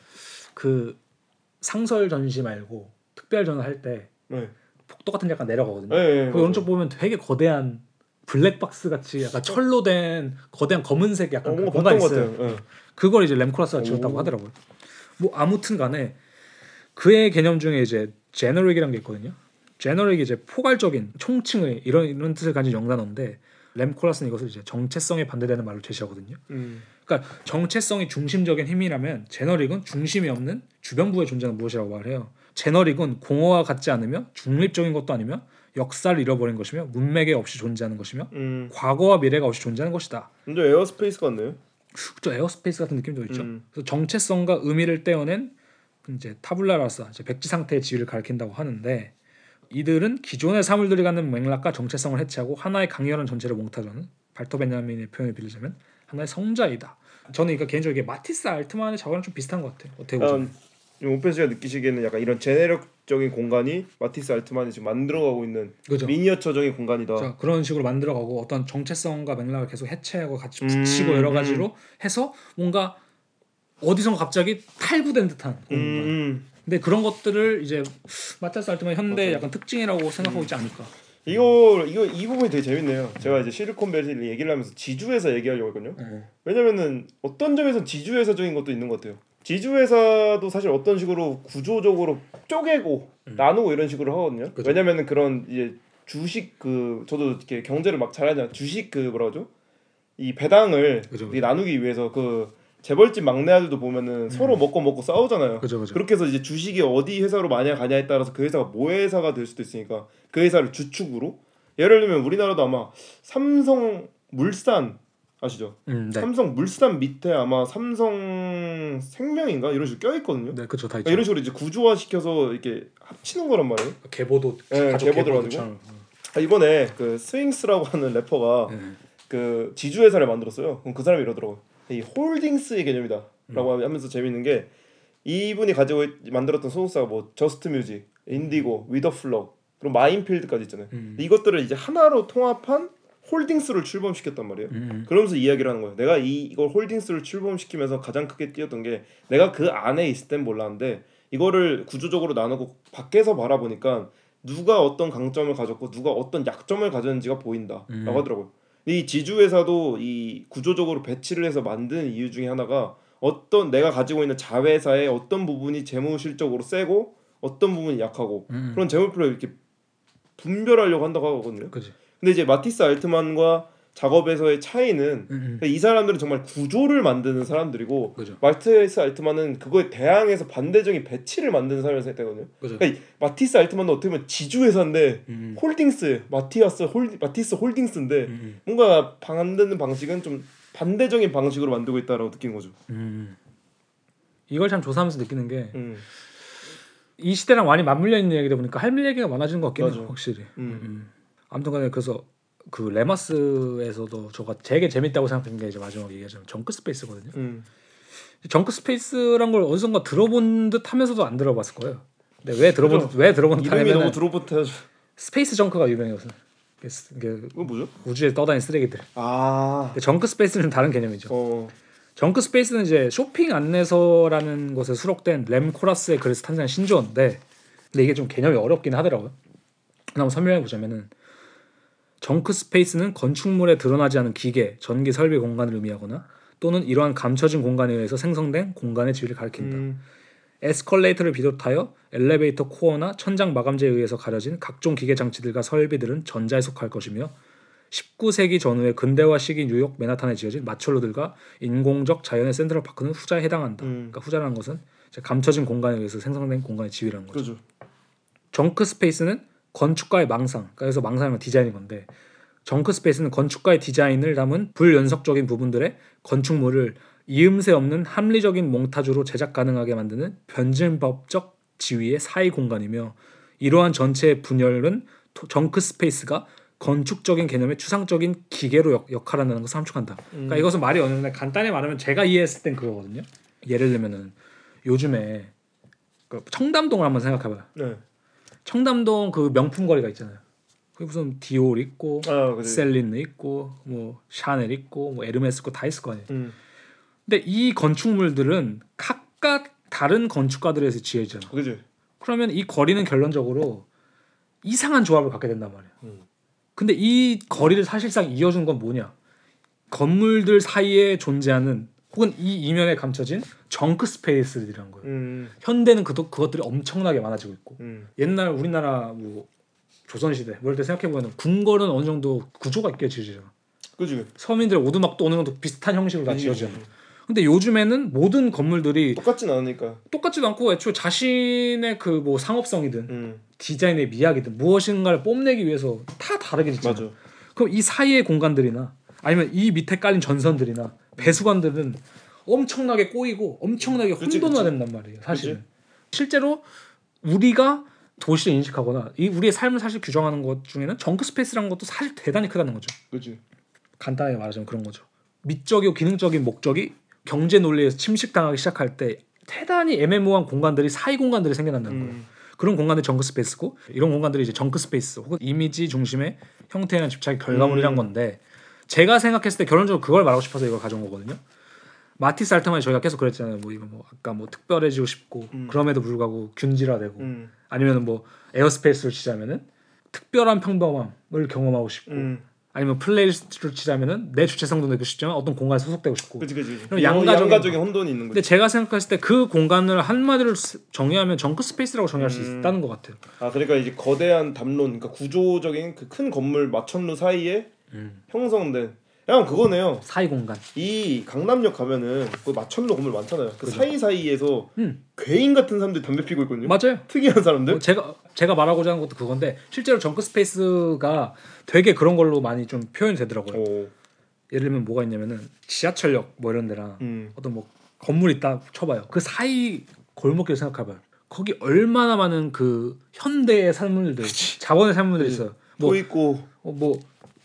그 상설 전시 말고 특별 전을 할 때 복도 같은 데 약간 내려가거든요. 그 오른쪽 보면 되게 거대한 블랙박스 같이 약간 철로 된 거대한 검은색 약간 그 공간이 있어요. 그걸 이제 렘 코라스가 지었다고 하더라고요. 뭐 아무튼간에 그의 개념 중에 이제 제너릭이라는 게 있거든요. 제너릭이 이제 포괄적인 총칭의 이런 뜻을 가진 영단어인데 렘 코라스는 이것을 이제 정체성에 반대되는 말로 제시하거든요. 그러니까 정체성이 중심적인 힘이라면 제너릭은 중심이 없는 주변부에 존재하는 무엇이라고 말해요. 제너릭은 공허와 같지 않으며 중립적인 것도 아니며 역사를 잃어버린 것이며 문맥에 없이 존재하는 것이며 과거와 미래가 없이 존재하는 것이다. 근데 에어스페이스 같네요. 또 에어스페이스 같은 느낌도 있죠. 그래서 정체성과 의미를 떼어낸 이제 타블라라사, 이제 백지 상태의 지위를 가리킨다고 하는데 이들은 기존의 사물들이 갖는 맥락과 정체성을 해체하고 하나의 강렬한 전체를 몽타주하는 발터 베냐민의 표현을 빌리자면 하나의 성자이다. 저는 이거 개인적으로 이게 마티스 알트만의 작업랑 좀 비슷한 것 같아요. 어떻게 보세요? 오펜스가 느끼시기에는 약간 이런 제네력적인 공간이 마티스 알트만이 지금 만들어가고 있는 그죠. 미니어처적인 공간이다. 자, 그런 식으로 만들어가고 어떤 정체성과 맥락을 계속 해체하고 같이 붙이고 여러 가지로 해서 뭔가 어디선가 갑자기 탈구된 듯한 공간. 근데 그런 것들을 이제 마티스 알트만 현대 약간 특징이라고 생각하고 있지 않을까. 이 부분이 되게 재밌네요. 제가 이제 실리콘밸리 얘기를 하면서 지주회사 얘기하려고 했거든요. 왜냐면은 어떤 점에서는 지주회사적인 것도 있는 것 같아요. 지주회사도 사실 어떤 식으로 구조적으로 쪼개고 나누고 이런 식으로 하거든요. 그쵸? 왜냐면은 그런 이제 주식 저도 이렇게 경제를 막 잘하잖아요. 주식 뭐라 하죠? 이 배당을 나누기 위해서 재벌집 막내 아들도 보면은 서로 먹고 싸우잖아요. 그죠. 그렇게 해서 이제 주식이 어디 회사로 많이 가냐에 따라서 그 회사가 뭐 회사가 될 수도 있으니까 그 회사를 주축으로 예를 들면 우리나라도 아마 삼성물산 아시죠? 네. 삼성물산 밑에 아마 삼성생명인가 이런 식으로 껴 있거든요. 네, 그렇죠. 다 있죠. 이런 식으로 이제 구조화 시켜서 이렇게 합치는 거란 말이에요. 계보도 계보들 가지고 이번에 그 스윙스라고 하는 래퍼가 그 지주회사를 만들었어요. 그럼 그 사람이 이러더라고요. 이 홀딩스의 개념이다라고 하면서 재밌는 게 이분이 가지고 만들었던 소속사가 뭐 저스트 뮤직, 인디고, 위더플럭 그리고 마인필드까지 있잖아요. 이것들을 이제 하나로 통합한 홀딩스를 출범시켰단 말이에요. 그러면서 이야기를 하는 거예요. 내가 이걸 홀딩스를 출범시키면서 가장 크게 뛰었던 게 내가 그 안에 있을 땐 몰랐는데 이거를 구조적으로 나누고 밖에서 바라보니까 누가 어떤 강점을 가졌고 누가 어떤 약점을 가졌는지가 보인다라고 하더라고요. 이 지주회사도 이 구조적으로 배치를 해서 만든 이유 중에 하나가 어떤 내가 가지고 있는 자회사의 어떤 부분이 재무실적으로 세고 어떤 부분이 약하고 그런 재무표를 이렇게 분별하려고 한다고 하거든요. 그치. 근데 이제 마티스 알트만과 작업에서의 차이는 이 사람들은 정말 구조를 만드는 사람들이고 그죠. 마티스 알트만은 그거에 대항해서 반대적인 배치를 만드는 사람이라고 생각하거든요. 그러니까 마티스 알트만도 어떻게 보면 지주회사인데 홀딩스 마티스 홀딩스인데 뭔가 만드는 방식은 좀 반대적인 방식으로 만들고 있다라고 느낀 거죠. 이걸 참 조사하면서 느끼는 게 이 시대랑 많이 맞물려 있는 얘기다 보니까 할 얘기가 많아지는 것 같긴 해요. 확실히. 아무튼간에 그래서 그 레마스에서도 저가 되게 재밌다고 생각한 게 이제 마지막 얘기하자면 정크 스페이스거든요. 정크 스페이스란 걸 어디선가 들어본 듯 하면서도 안 들어봤을 거예요. 근데 왜 들어본 듯 이름이 하냐면 너무 들어붙어야죠. 스페이스 정크가 유명해서 그거 뭐죠? 우주에 떠다니는 쓰레기들. 정크 스페이스는 다른 개념이죠. 정크 스페이스는 이제 쇼핑 안내서라는 것에 수록된 램 코라스의 글에서 탄생한 신조어인데, 근데 이게 좀 개념이 어렵긴 하더라고요. 한번 설명해 보자면은 정크 스페이스는 건축물에 드러나지 않은 기계, 전기 설비 공간을 의미하거나 또는 이러한 감춰진 공간에 의해서 생성된 공간의 지위를 가리킨다. 에스컬레이터를 비롯하여 엘리베이터 코어나 천장 마감재에 의해서 가려진 각종 기계 장치들과 설비들은 전자에 속할 것이며 19세기 전후의 근대화시기 뉴욕 맨하탄에 지어진 마철로들과 인공적 자연의 센트럴파크는 후자에 해당한다. 그러니까 후자라는 것은 감춰진 공간에 의해서 생성된 공간의 지위라는 거죠. 그렇죠. 정크 스페이스는 건축가의 망상, 그래서 망상은 디자인인 건데 정크 스페이스는 건축가의 디자인을 담은 불연속적인 부분들의 건축물을 이음새 없는 합리적인 몽타주로 제작 가능하게 만드는 변증법적 지위의 사이 공간이며 이러한 전체의 분열은 정크 스페이스가 건축적인 개념의 추상적인 기계로 역할한다는 것을 함축한다. 그러니까 이것은 말이 어려운데 간단히 말하면 제가 이해했을 땐 그거거든요. 예를 들면은 요즘에 그 청담동을 한번 생각해봐요. 네. 청담동 그 명품 거리가 있잖아요. 거기 무슨 디올 있고, 셀린 있고, 뭐 샤넬 있고, 뭐 에르메스 있고 다 있을 거 아니에요. 근데 이 건축물들은 각각 다른 건축가들에서 지어지잖아. 그죠. 그러면 이 거리는 결론적으로 이상한 조합을 갖게 된단 말이야. 근데 이 거리를 사실상 이어준 건 뭐냐? 건물들 사이에 존재하는 혹은 이 이면에 감춰진 정크 스페이스들이란 거예요. 현대는 그것들이 엄청나게 많아지고 있고 옛날 우리나라 뭐 조선시대 뭐 이럴 때 생각해보면 궁궐은 어느 정도 구조가 있게 지어지잖아. 그죠. 서민들 오두막도 어느 정도 비슷한 형식으로 다 지어지잖아. 근데 요즘에는 모든 건물들이 똑같진 않으니까. 똑같지도 않고 애초에 자신의 그 뭐 상업성이든 디자인의 미학이든 무엇인가를 뽐내기 위해서 다 다르게 짓잖아. 맞아. 그럼 이 사이의 공간들이나 아니면 이 밑에 깔린 전선들이나 배수관들은 엄청나게 꼬이고 엄청나게 혼돈화된단 말이에요. 사실은. 실제로 우리가 도시를 인식하거나 우리의 삶을 사실 규정하는 것 중에는 정크 스페이스라는 것도 사실 대단히 크다는 거죠. 그렇지. 간단하게 말하자면 그런 거죠. 미적이고 기능적인 목적이 경제 논리에서 침식당하기 시작할 때 대단히 애매모호한 공간들이 사이 공간들이 생겨난다는 거예요. 그런 공간들이 정크 스페이스고 이런 공간들이 이제 정크 스페이스 혹은 이미지 중심의 형태에는 집착의 결과물이란 건데 제가 생각했을 때 결론적으로 그걸 말하고 싶어서 이걸 가져온 거거든요. 마티스 알트만이 저희가 계속 그랬잖아요. 뭐 이거 뭐 아까 뭐 특별해지고 싶고 그럼에도 불구하고 균질화되고 아니면 뭐 에어스페이스를 치자면은 특별한 평범함을 경험하고 싶고 아니면 플레이리스트를 치자면은 내 주체성도 느끼고 싶지만 어떤 공간에 소속되고 싶고. 그치. 양가적인 혼돈이 있는 거죠. 근데 제가 생각했을 때 그 공간을 한마디로 정의하면 정크 스페이스라고 정의할 수 있다는 것 같아요. 아 그러니까 이제 거대한 담론, 그러니까 구조적인 그 큰 건물 마천루 사이에 형성된 그냥 그거네요. 사이 공간. 이 강남역 가면은 그 마천루 건물 많잖아요. 그 사이사이에서 괴인 같은 사람들이 담배 피고 있거든요. 맞아요. 특이한 사람들. 제가 말하고자 하는 것도 그건데 실제로 정크 스페이스가 되게 그런 걸로 많이 좀 표현이 되더라고요. 예를 들면 뭐가 있냐면은 지하철역 뭐 이런 데랑 어떤 뭐 건물 있다 쳐봐요. 그 사이 골목길 생각해봐요. 거기 얼마나 많은 그 현대의 산물들, 자본의 산물들이 있어요. 뭐 있고 뭐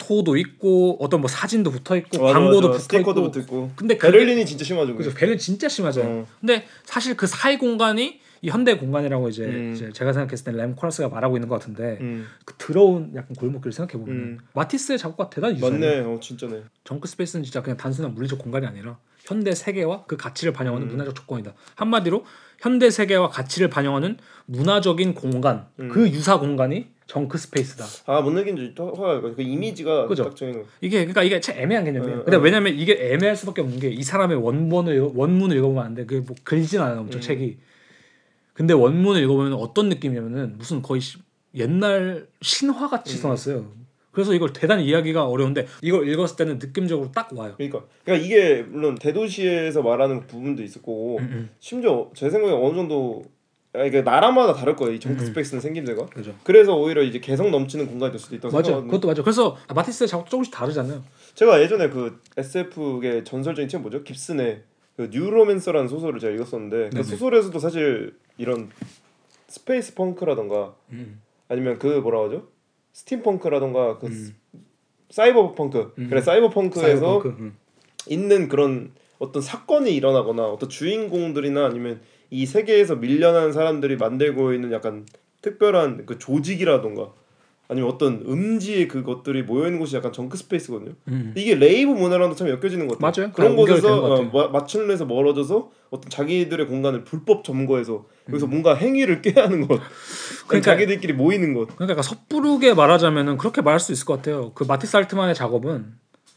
포스터도 있고 어떤 뭐 사진도 붙어 있고 맞아, 광고도 맞아. 붙어 스티커도 있고. 붙어 있고. 근데 베를린이 진짜 심하죠. 그죠. 베를린 진짜 심하죠. 근데 사실 그 사이 공간이 이 현대 공간이라고 이제 제가 생각했을 때 램 코라스가 말하고 있는 것 같은데 그 더러운 약간 골목길을 생각해 보면 마티스의 작업과 대단히 유사해요. 맞네. 진짜네. 정크 스페이스는 진짜 그냥 단순한 물리적 공간이 아니라 현대 세계와 그 가치를 반영하는 문화적 조건이다. 한마디로 현대 세계와 가치를 반영하는 문화적인 공간, 그 유사 공간이 정크 스페이스다. 뭔 얘기인지 그 이미지가 그죠? 딱 정해진 거. 이게 참 애매한 개념이에요. 근데 왜냐면 이게 애매할 수밖에 없는 게 이 사람의 원문을 읽어보면 안 돼. 그게 뭐 글진 않아요, 엄청 책이. 근데 원문을 읽어보면 어떤 느낌이냐면은 무슨 거의 옛날 신화 같이 써놨어요. 그래서 이걸 대단히 이해하기가 어려운데 이걸 읽었을 때는 느낌적으로 딱 와요. 그러니까 이게 물론 대도시에서 말하는 부분도 있을 거고 심지어 제 생각에 어느 정도 이게 나라마다 다를 거예요. 이 정크 스페이스는 생김새가. 그죠. 그래서 오히려 이제 개성 넘치는 공간이 될 수도 있다고 생각하거든요. 그것도 맞아. 그래서 마티스의 작업 조금씩 다르잖아요. 제가 예전에 그 SF의 전설적인 책 뭐죠? 깁슨의 그 뉴로맨서라는 소설을 제가 읽었었는데 그 소설에서도 사실 이런 스페이스 펑크라던가 아니면 그 뭐라 하죠? 스팀펑크라던가 그 사이버 펑크. 그래 사이버 펑크에서 있는 그런 어떤 사건이 일어나거나 어떤 주인공들이나 아니면 이 세계에서 밀려난 사람들이 만들고 있는 약간 특별한 그 조직이라던가 아니면 어떤 음지의 그것들이 모여 있는 곳이 약간 정크 스페이스거든요. 이게 레이브 문화랑도 참 엮여지는 것 같아요. 맞아요. 그런 곳에서 마침내에서 멀어져서 어떤 자기들의 공간을 불법 점거해서 여기서 뭔가 행위를 꾀하는 것. 그러니까 자기들끼리 모이는 것. 그러니까 섣부르게 말하자면은 그렇게 말할 수 있을 것 같아요. 그 마티스 알트만의 작업은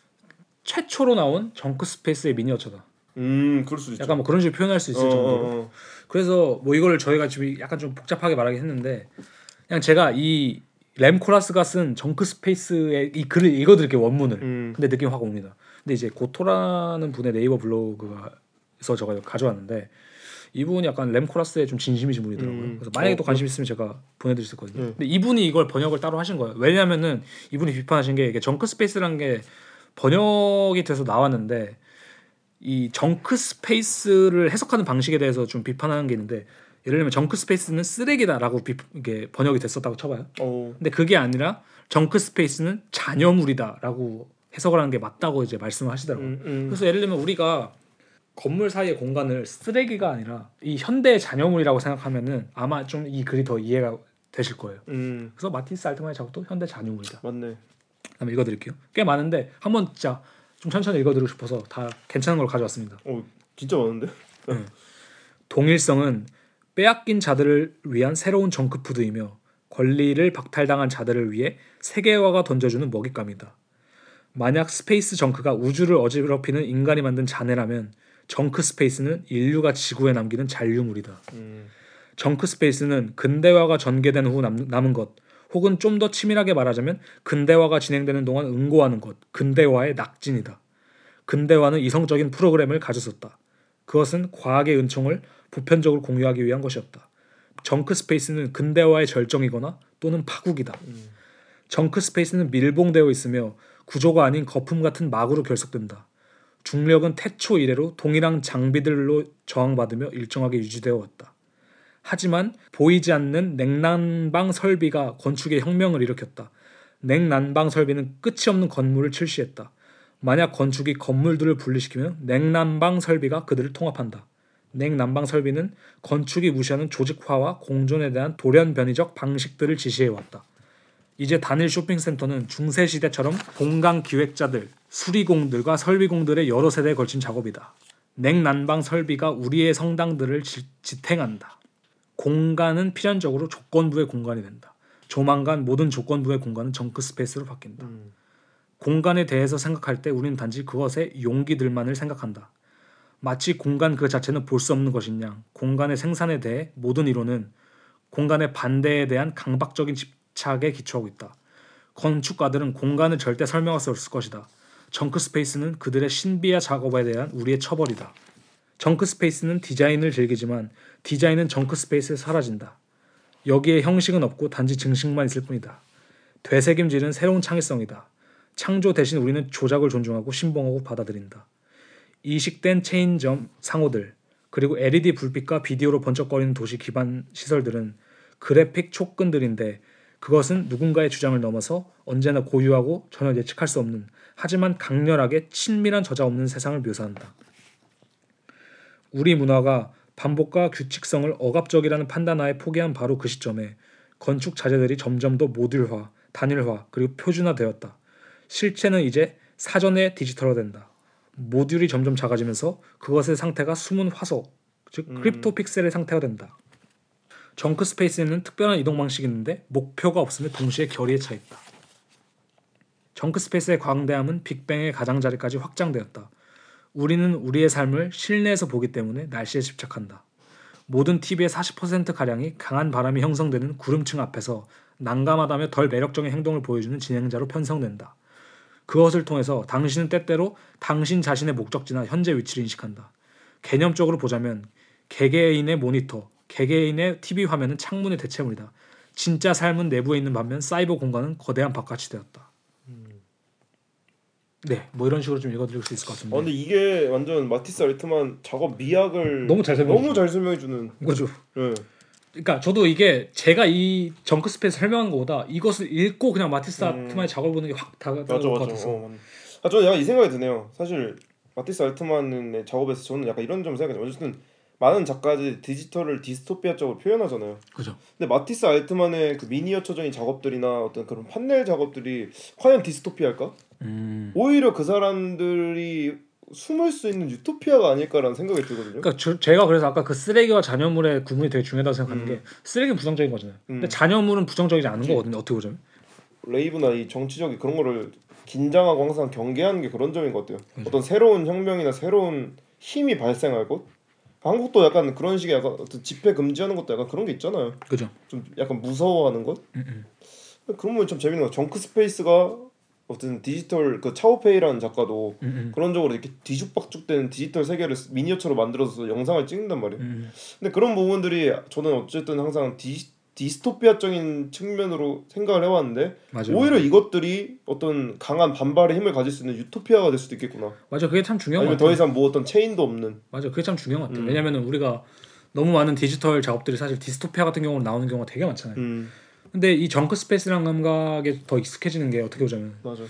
최초로 나온 정크 스페이스의 미니어처다. 그럴 수도 있죠. 약간 뭐 그런 식으로 표현할 수 있을 정도로. 그래서 뭐 이걸 저희가 지금 약간 좀 복잡하게 말하긴 했는데 그냥 제가 이 램 코라스가 쓴 정크 스페이스의 이 글을 읽어드릴게요, 원문을. 근데 느낌이 확 옵니다. 근데 이제 고토라는 분의 네이버 블로그에서 제가 가져왔는데 이분이 약간 램 코라스에 좀 진심이신 분이더라고요. 그래서 만약에 또 관심 있으면 제가 보내드릴 수 있거든요. 근데 이분이 이걸 번역을 따로 하신 거예요. 왜냐하면은 이분이 비판하신 게 이게 정크 스페이스라는 게 번역이 돼서 나왔는데 이 정크 스페이스를 해석하는 방식에 대해서 좀 비판하는 게 있는데 예를 들면 정크 스페이스는 쓰레기다라고 이게 번역이 됐었다고 쳐봐요. 근데 그게 아니라 정크 스페이스는 잔여물이다라고 해석을 하는 게 맞다고 이제 말씀을 하시더라고요. 그래서 예를 들면 우리가 건물 사이의 공간을 쓰레기가 아니라 이 현대의 잔여물이라고 생각하면은 아마 좀 이 글이 더 이해가 되실 거예요. 그래서 마티스 알트만의 작업도 현대 잔여물이다. 맞네. 한번 읽어드릴게요. 꽤 많은데 한번 진짜 좀 천천히 읽어드리고 싶어서 다 괜찮은 걸 가져왔습니다. 진짜 많은데? 동일성은 빼앗긴 자들을 위한 새로운 정크푸드이며 권리를 박탈당한 자들을 위해 세계화가 던져주는 먹잇감이다. 만약 스페이스 정크가 우주를 어지럽히는 인간이 만든 잔해라면 정크 스페이스는 인류가 지구에 남기는 잔류물이다. 정크 스페이스는 근대화가 전개된 후 남은 것 혹은 좀 더 치밀하게 말하자면 근대화가 진행되는 동안 응고하는 것, 근대화의 낙진이다. 근대화는 이성적인 프로그램을 가졌었다. 그것은 과학의 은총을 보편적으로 공유하기 위한 것이었다. 정크 스페이스는 근대화의 절정이거나 또는 파국이다. 정크 스페이스는 밀봉되어 있으며 구조가 아닌 거품 같은 막으로 결석된다. 중력은 태초 이래로 동일한 장비들로 저항받으며 일정하게 유지되어 왔다. 하지만 보이지 않는 냉난방 설비가 건축의 혁명을 일으켰다. 냉난방 설비는 끝이 없는 건물을 출시했다. 만약 건축이 건물들을 분리시키면 냉난방 설비가 그들을 통합한다. 냉난방 설비는 건축이 무시하는 조직화와 공존에 대한 돌연변이적 방식들을 지시해왔다. 이제 단일 쇼핑센터는 중세시대처럼 공간 기획자들, 수리공들과 설비공들의 여러 세대에 걸친 작업이다. 냉난방 설비가 우리의 성당들을 지탱한다. 공간은 필연적으로 조건부의 공간이 된다. 조만간 모든 조건부의 공간은 정크 스페이스로 바뀐다. 공간에 대해서 생각할 때 우리는 단지 그것의 용기들만을 생각한다. 마치 공간 그 자체는 볼 수 없는 것인 양 공간의 생산에 대해 모든 이론은 공간의 반대에 대한 강박적인 집착에 기초하고 있다. 건축가들은 공간을 절대 설명할 수 없을 것이다. 정크 스페이스는 그들의 신비한 작업에 대한 우리의 처벌이다. 정크 스페이스는 디자인을 즐기지만 디자인은 정크 스페이스에 사라진다. 여기에 형식은 없고 단지 증식만 있을 뿐이다. 되새김질은 새로운 창의성이다. 창조 대신 우리는 조작을 존중하고 신봉하고 받아들인다. 이식된 체인점 상호들 그리고 LED 불빛과 비디오로 번쩍거리는 도시 기반 시설들은 그래픽 촉근들인데 그것은 누군가의 주장을 넘어서 언제나 고유하고 전혀 예측할 수 없는 하지만 강렬하게 친밀한 저자 없는 세상을 묘사한다. 우리 문화가 반복과 규칙성을 억압적이라는 판단하에 포기한 바로 그 시점에 건축 자재들이 점점 더 모듈화, 단일화, 그리고 표준화되었다. 실체는 이제 사전에 디지털화된다. 모듈이 점점 작아지면서 그것의 상태가 숨은 화석, 즉 크립토 픽셀의 상태가 된다. 정크 스페이스에는 특별한 이동 방식이 있는데 목표가 없으며 동시에 결의에 차 있다. 정크 스페이스의 광대함은 빅뱅의 가장자리까지 확장되었다. 우리는 우리의 삶을 실내에서 보기 때문에 날씨에 집착한다. 모든 TV의 40%가량이 강한 바람이 형성되는 구름층 앞에서 난감하다며 덜 매력적인 행동을 보여주는 진행자로 편성된다. 그것을 통해서 당신은 때때로 당신 자신의 목적지나 현재 위치를 인식한다. 개념적으로 보자면 개개인의 모니터, 개개인의 TV 화면은 창문의 대체물이다. 진짜 삶은 내부에 있는 반면 사이버 공간은 거대한 바깥이 되었다. 네, 뭐 이런 식으로 좀 읽어드릴 수 있을 것 같은데. 근데 이게 완전 마티스 알트만 작업 미학을 너무 잘 설명해 주는 거죠. 네. 그러니까 저도 이게 제가 이 정크 스페이스 설명한 것보다 이것을 읽고 그냥 마티스 알트만의 작업을 보는 게 확 다가올 것 같아서. 저는 약간 이 생각이 드네요. 사실 마티스 알트만의 작업에서 저는 약간 이런 점 생각해요. 어쨌든 많은 작가들이 디지털을 디스토피아적으로 표현하잖아요. 그죠. 근데 마티스 알트만의 그 미니어처적인 작업들이나 어떤 그런 판넬 작업들이 과연 디스토피아일까? 오히려 그 사람들이 숨을 수 있는 유토피아가 아닐까라는 생각이 들거든요. 그러니까 제가 그래서 아까 그 쓰레기와 잔여물의 구분이 되게 중요하다고 생각하는 게 쓰레기는 부정적인 거잖아요. 근데 잔여물은 부정적이지 않은 거거든요. 어떻게 보자면. 레이브나 이 정치적인 그런 거를 긴장하고 항상 경계하는 게 그런 점인 것 같아요. 그렇죠. 어떤 새로운 혁명이나 새로운 힘이 발생할 것. 한국도 약간 그런 식의 약간 어떤 집회 금지하는 것도 약간 그런 게 있잖아요. 그죠. 좀 약간 무서워하는 것. 그런 건 좀 재밌는 거. 정크 스페이스가 어떤 디지털 그 차오페이라는 작가도 그런 쪽으로 이렇게 뒤죽박죽되는 디지털 세계를 미니어처로 만들어서 영상을 찍는단 말이에요. 근데 그런 부분들이 저는 어쨌든 항상 디스토피아적인 측면으로 생각을 해왔는데 오히려 이것들이 어떤 강한 반발의 힘을 가질 수 있는 유토피아가 될 수도 있겠구나. 맞아, 그게 참 중요한 것 같아요. 아니면 더 이상 뭐 어떤 체인도 없는. 맞아, 그게 참 중요한 것 같아요. 왜냐면은 우리가 너무 많은 디지털 작업들이 사실 디스토피아 같은 경우로 나오는 경우가 되게 많잖아요. 근데 이 정크 스페이스라는 감각에 더 익숙해지는 게 어떻게 보자면 맞아.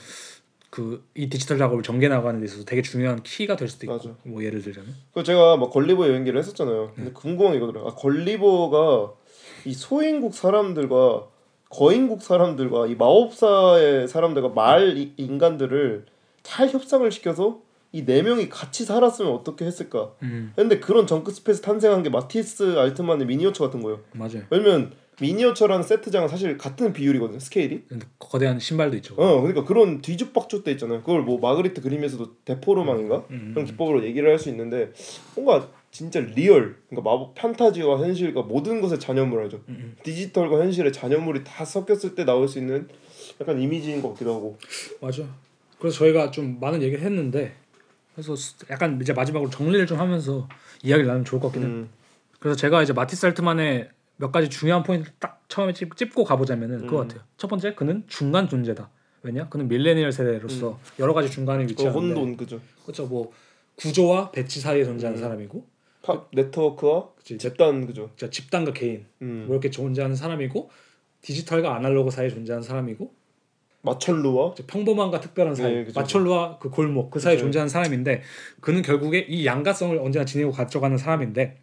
이 디지털 작업을 전개 나가는 데 있어서 되게 중요한 키가 될 수도 있고. 맞아. 뭐 예를 들자면 제가 막 걸리버 여행기를 했었잖아요. 근데 궁금한 게 이거더라고요. 걸리버가 이 소인국 사람들과 거인국 사람들과 이 마법사의 사람들과 말 인간들을 잘 협상을 시켜서 이 네 명이 같이 살았으면 어떻게 했을까? 근데 그런 정크 스페이스 탄생한 게 마티스 알트만의 미니어처 같은 거예요. 맞아요. 왜냐면 미니어처라는 세트장은 사실 같은 비율이거든요. 스케일이. 근데 거대한 신발도 있죠. 그러니까 그런 뒤죽박죽 때 있잖아요. 그걸 뭐 마그리트 그림에서도 데포르망인가 그런 기법으로 얘기를 할 수 있는데 뭔가 진짜 리얼, 그러니까 마법 판타지와 현실과 모든 것의 잔여물이죠. 디지털과 현실의 잔여물이 다 섞였을 때 나올 수 있는 약간 이미지인 것 같기도 하고. 맞아. 그래서 저희가 좀 많은 얘기를 했는데 그래서 약간 이제 마지막으로 정리를 좀 하면서 이야기를 나누면 좋을 것 같긴 해요. 그래서 제가 이제 마티스 알트만의 몇 가지 중요한 포인트를 딱 처음에 찝고 가보자면은 그거 같아요. 첫 번째, 그는 중간 존재다. 왜냐? 그는 밀레니얼 세대로서 여러 가지 중간에 위치하는데 혼돈 그죠. 그렇죠. 뭐 구조와 배치 사이에 존재하는 사람이고, 네트워크와 집단 그죠. 집단과 개인 뭐 이렇게 존재하는 사람이고, 디지털과 아날로그 사이에 존재하는 사람이고, 마철루와 평범함과 특별한 사이, 마철루와 그 골목 그 사이에 존재하는 사람인데, 그는 결국에 이 양가성을 언제나 지니고 가져가는 사람인데.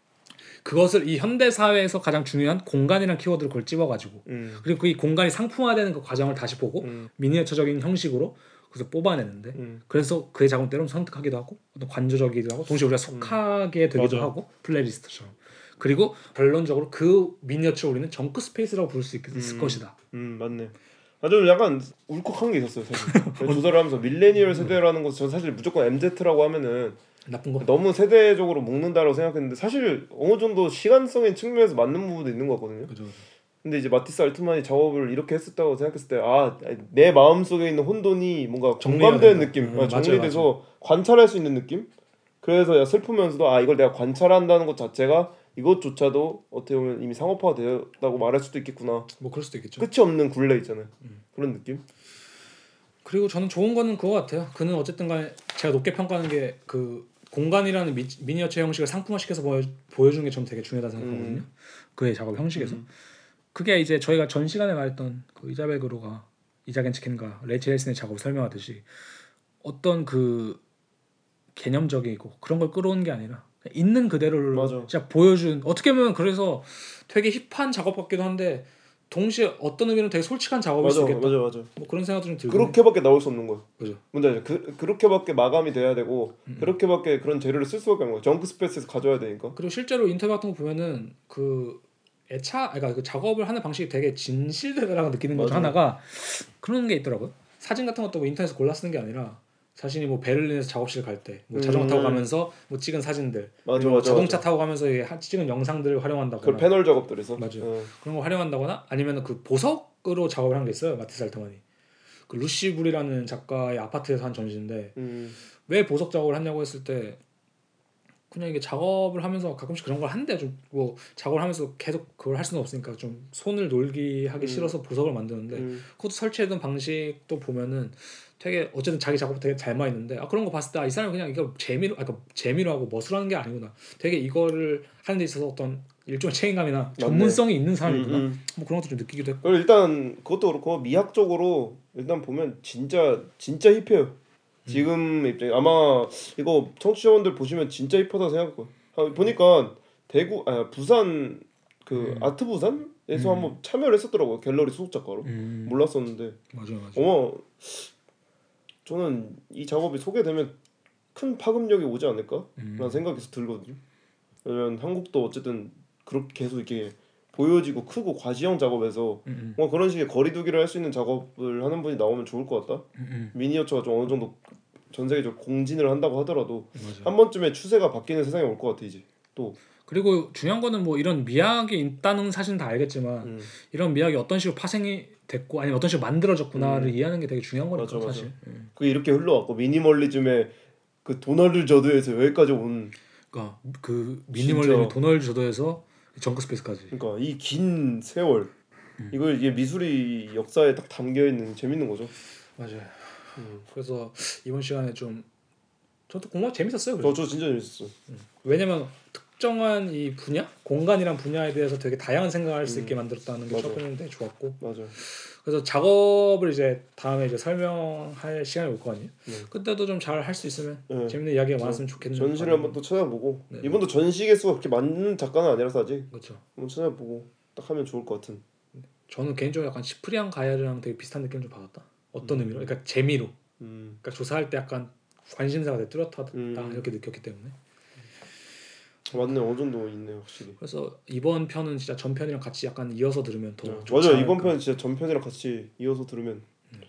그것을 이 현대 사회에서 가장 중요한 공간이라는 키워드를 그걸 찝어가지고 그리고 그 이 공간이 상품화되는 그 과정을 다시 보고 미니어처적인 형식으로 그래서 뽑아내는데 그래서 그의 작업 때로는 선택하기도 하고 어떤 관조적이기도 하고 동시에 우리가 속하게 되기도 하고 플레이리스트처럼 그리고 결론적으로 그 미니어처를 우리는 정크 스페이스라고 부를 수 있을 것이다. 맞네. 좀 약간 울컥한 게 있었어요. 사실. 조사를 하면서 밀레니얼 세대라는 것은 전 사실 무조건 MZ라고 하면은 나쁜 거. 너무 세대적으로 묶는다라고 생각했는데 사실 어느 정도 시간적인 측면에서 맞는 부분도 있는 것 같거든요. 그죠. 근데 이제 마티스 알트만이 작업을 이렇게 했었다고 생각했을 때 내 마음속에 있는 혼돈이 뭔가 공감되는 느낌, 정리돼서 맞아요. 관찰할 수 있는 느낌. 그래서 슬프면서도 이걸 내가 관찰한다는 것 자체가 이것조차도 어떻게 보면 이미 상업화가 되었다고 말할 수도 있겠구나. 뭐 그럴 수도 있겠죠. 끝이 없는 굴레 있잖아요. 그런 느낌. 그리고 저는 좋은 거는 그거 같아요. 그는 어쨌든 간에 제가 높게 평가하는 게 그 공간이라는 미니어처 형식을 상품화시켜서 보여주는 게 저는 되게 중요하다고 생각하거든요. 그의 작업 형식에서. 그게 이제 저희가 전 시간에 말했던 그 이자벨 그로가 이자겐 치킨과 레이첼 헬슨의 작업을 설명하듯이 어떤 그 개념적이고 그런 걸 끌어오는 게 아니라 있는 그대로를 맞아. 진짜 보여준 어떻게 보면 그래서 되게 힙한 작업 같기도 한데 동시에 어떤 의미는 되게 솔직한 작업일 수 있겠다. 맞아. 뭐 그런 생각도 좀 들긴 해. 그렇게밖에 나올 수 없는 거야. 그죠. 뭔지 알죠? 그렇게밖에 마감이 돼야 되고 그렇게밖에 그런 재료를 쓸 수밖에 없는 거야. 정크 스페이스에서 가져야 되니까. 그리고 실제로 인터뷰 같은 거 보면은 그 그러니까 그 작업을 하는 방식이 되게 진실되다라고 느끼는 것 중 맞아. 하나가 그런 게 있더라고요. 사진 같은 것도 뭐 인터넷에서 골라 쓰는 게 아니라 자신이 뭐 베를린에서 작업실 갈 때 뭐 자전거 타고 가면서 뭐 찍은 사진들, 맞아. 자동차 타고 가면서 찍은 영상들을 활용한다거나, 그 패널 작업들에서. 맞아. 그런 거 활용한다거나 아니면 그 보석으로 작업을 한 게 있어요. 마티스 알트만이. 그 루시 불이라는 작가의 아파트에서 한 전시인데 왜 보석 작업을 했냐고 했을 때 그냥 이게 작업을 하면서 가끔씩 그런 걸 한대. 좀 뭐 작업을 하면서 계속 그걸 할 수는 없으니까 좀 손을 놀기 하기 싫어서 보석을 만드는데 그것도 설치해둔 방식도 보면은 되게 어쨌든 자기 작업 되게 잘 맞는데 그런 거 봤을 때 이 사람이 그냥 이거 재미로 하고 멋으로 하는 게 아니구나. 되게 이거를 하는 데 있어서 어떤 일종의 책임감이나 전문성이 있는 사람이구나. 뭐 그런 것도 좀 느끼기도 했고. 그리고 일단 그것도 그렇고 미학적으로 일단 보면 진짜 힙해요. 지금 입장에 아마 이거 청취자분들 보시면 진짜 힙하다 생각할 거예요. 보니까 부산 그 아트 부산에서 한번 참여를 했었더라고요. 갤러리 소속 작가로. 몰랐었는데. 맞아. 저는 이 작업이 소개되면 큰 파급력이 오지 않을까라는 생각이 계속 들거든요. 왜냐면 한국도 어쨌든 그렇게 계속 이렇게 보여지고 크고 과시형 작업에서 뭔가 그런 식의 거리두기를 할 수 있는 작업을 하는 분이 나오면 좋을 것 같다. 미니어처가 좀 어느 정도 전 세계적으로 공진을 한다고 하더라도 맞아. 한 번쯤에 추세가 바뀌는 세상이 올 것 같아 이제. 또 그리고 중요한 거는 뭐 이런 미학이 있다는 사실은 다 알겠지만 이런 미학이 어떤 식으로 파생이 됐고 아니면 어떤 식으로 만들어졌구나를 이해하는 게 되게 중요한 거니까 맞아. 사실. 그게 이렇게 흘러왔고 미니멀리즘의 그 도널드 저드에서 여기까지 온. 그러니까 그 미니멀리즘 도널드 저더에서 정크 스페이스까지. 그러니까 이 긴 세월 이걸 이게 미술이 역사에 딱 담겨 있는 재밌는 거죠. 맞아요. 그래서 이번 시간에 좀 저도 공부 재밌었어요. 저 진짜 재밌었어요. 왜냐면 특정한 이 분야, 공간이란 분야에 대해서 되게 다양한 생각을 할 수 있게 만들었다는 게 첫 번째인데 좋았고. 맞아. 그래서 작업을 이제 다음에 이제 설명할 시간이 올 거 아니에요. 그때도 좀 잘 할 수 있으면 재밌는 이야기가 많았으면 좋겠는. 전시를 한번 또 찾아보고 이번도 전시 개수가 그렇게 많은 작가는 아니라서 아직. 그렇죠. 한번 찾아보고 딱 하면 좋을 것 같은. 저는 개인적으로 약간 시프리안 가야르랑 되게 비슷한 느낌 좀 받았다. 어떤 의미로? 그러니까 재미로. 그러니까 조사할 때 약간 관심사가 되게 뚜렷하다 이렇게 느꼈기 때문에. 맞네, 어느 정도 있네요 확실히. 그래서 이번 편은 진짜 전편이랑 같이 약간 이어서 들으면 더 좋지 맞아요. 않을까. 이번 편은 진짜 전편이랑 같이 이어서 들으면.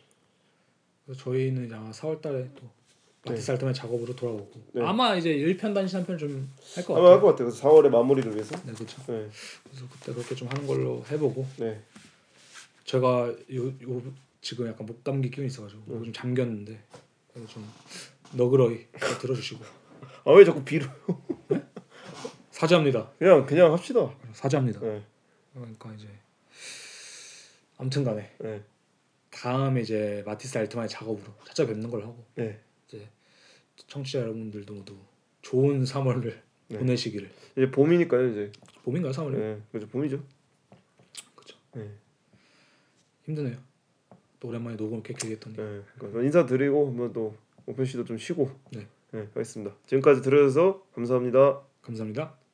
그래서 저희는 아마 4월달에 또 마티스 알트만 작업으로 돌아오고 네. 아마 이제 1편 단시 3편 좀 할 것 같아요. 아마 할 것 같아요. 그래서 4월에 마무리를 위해서. 네, 그렇죠. 네. 그래서 그때 그렇게 좀 하는 걸로 해보고. 네. 제가 지금 약간 목 감기 기운이 있어가지고 좀 잠겼는데 그래서 좀 너그러이 들어주시고. 아 왜 자꾸 비로? 네? 사죄합니다. 그냥 합시다. 사죄합니다. 네. 그러니까 이제 아무튼간에 네. 다음에 이제 마티스 알트만의 작업으로 찾아뵙는 걸 하고 네. 이제 청취자 여러분들도 모두 좋은 3월을 보내시기를. 이제 봄이니까요 이제. 봄인가요 3월이? 네, 그렇죠. 봄이죠. 그렇죠. 네. 힘드네요. 또 오랜만에 녹음 이렇게 했더니. 네. 그러니까 인사드리고 한번 또 오펜 씨도 좀 쉬고. 네. 네, 하겠습니다. 지금까지 들어주셔서 감사합니다. 감사합니다.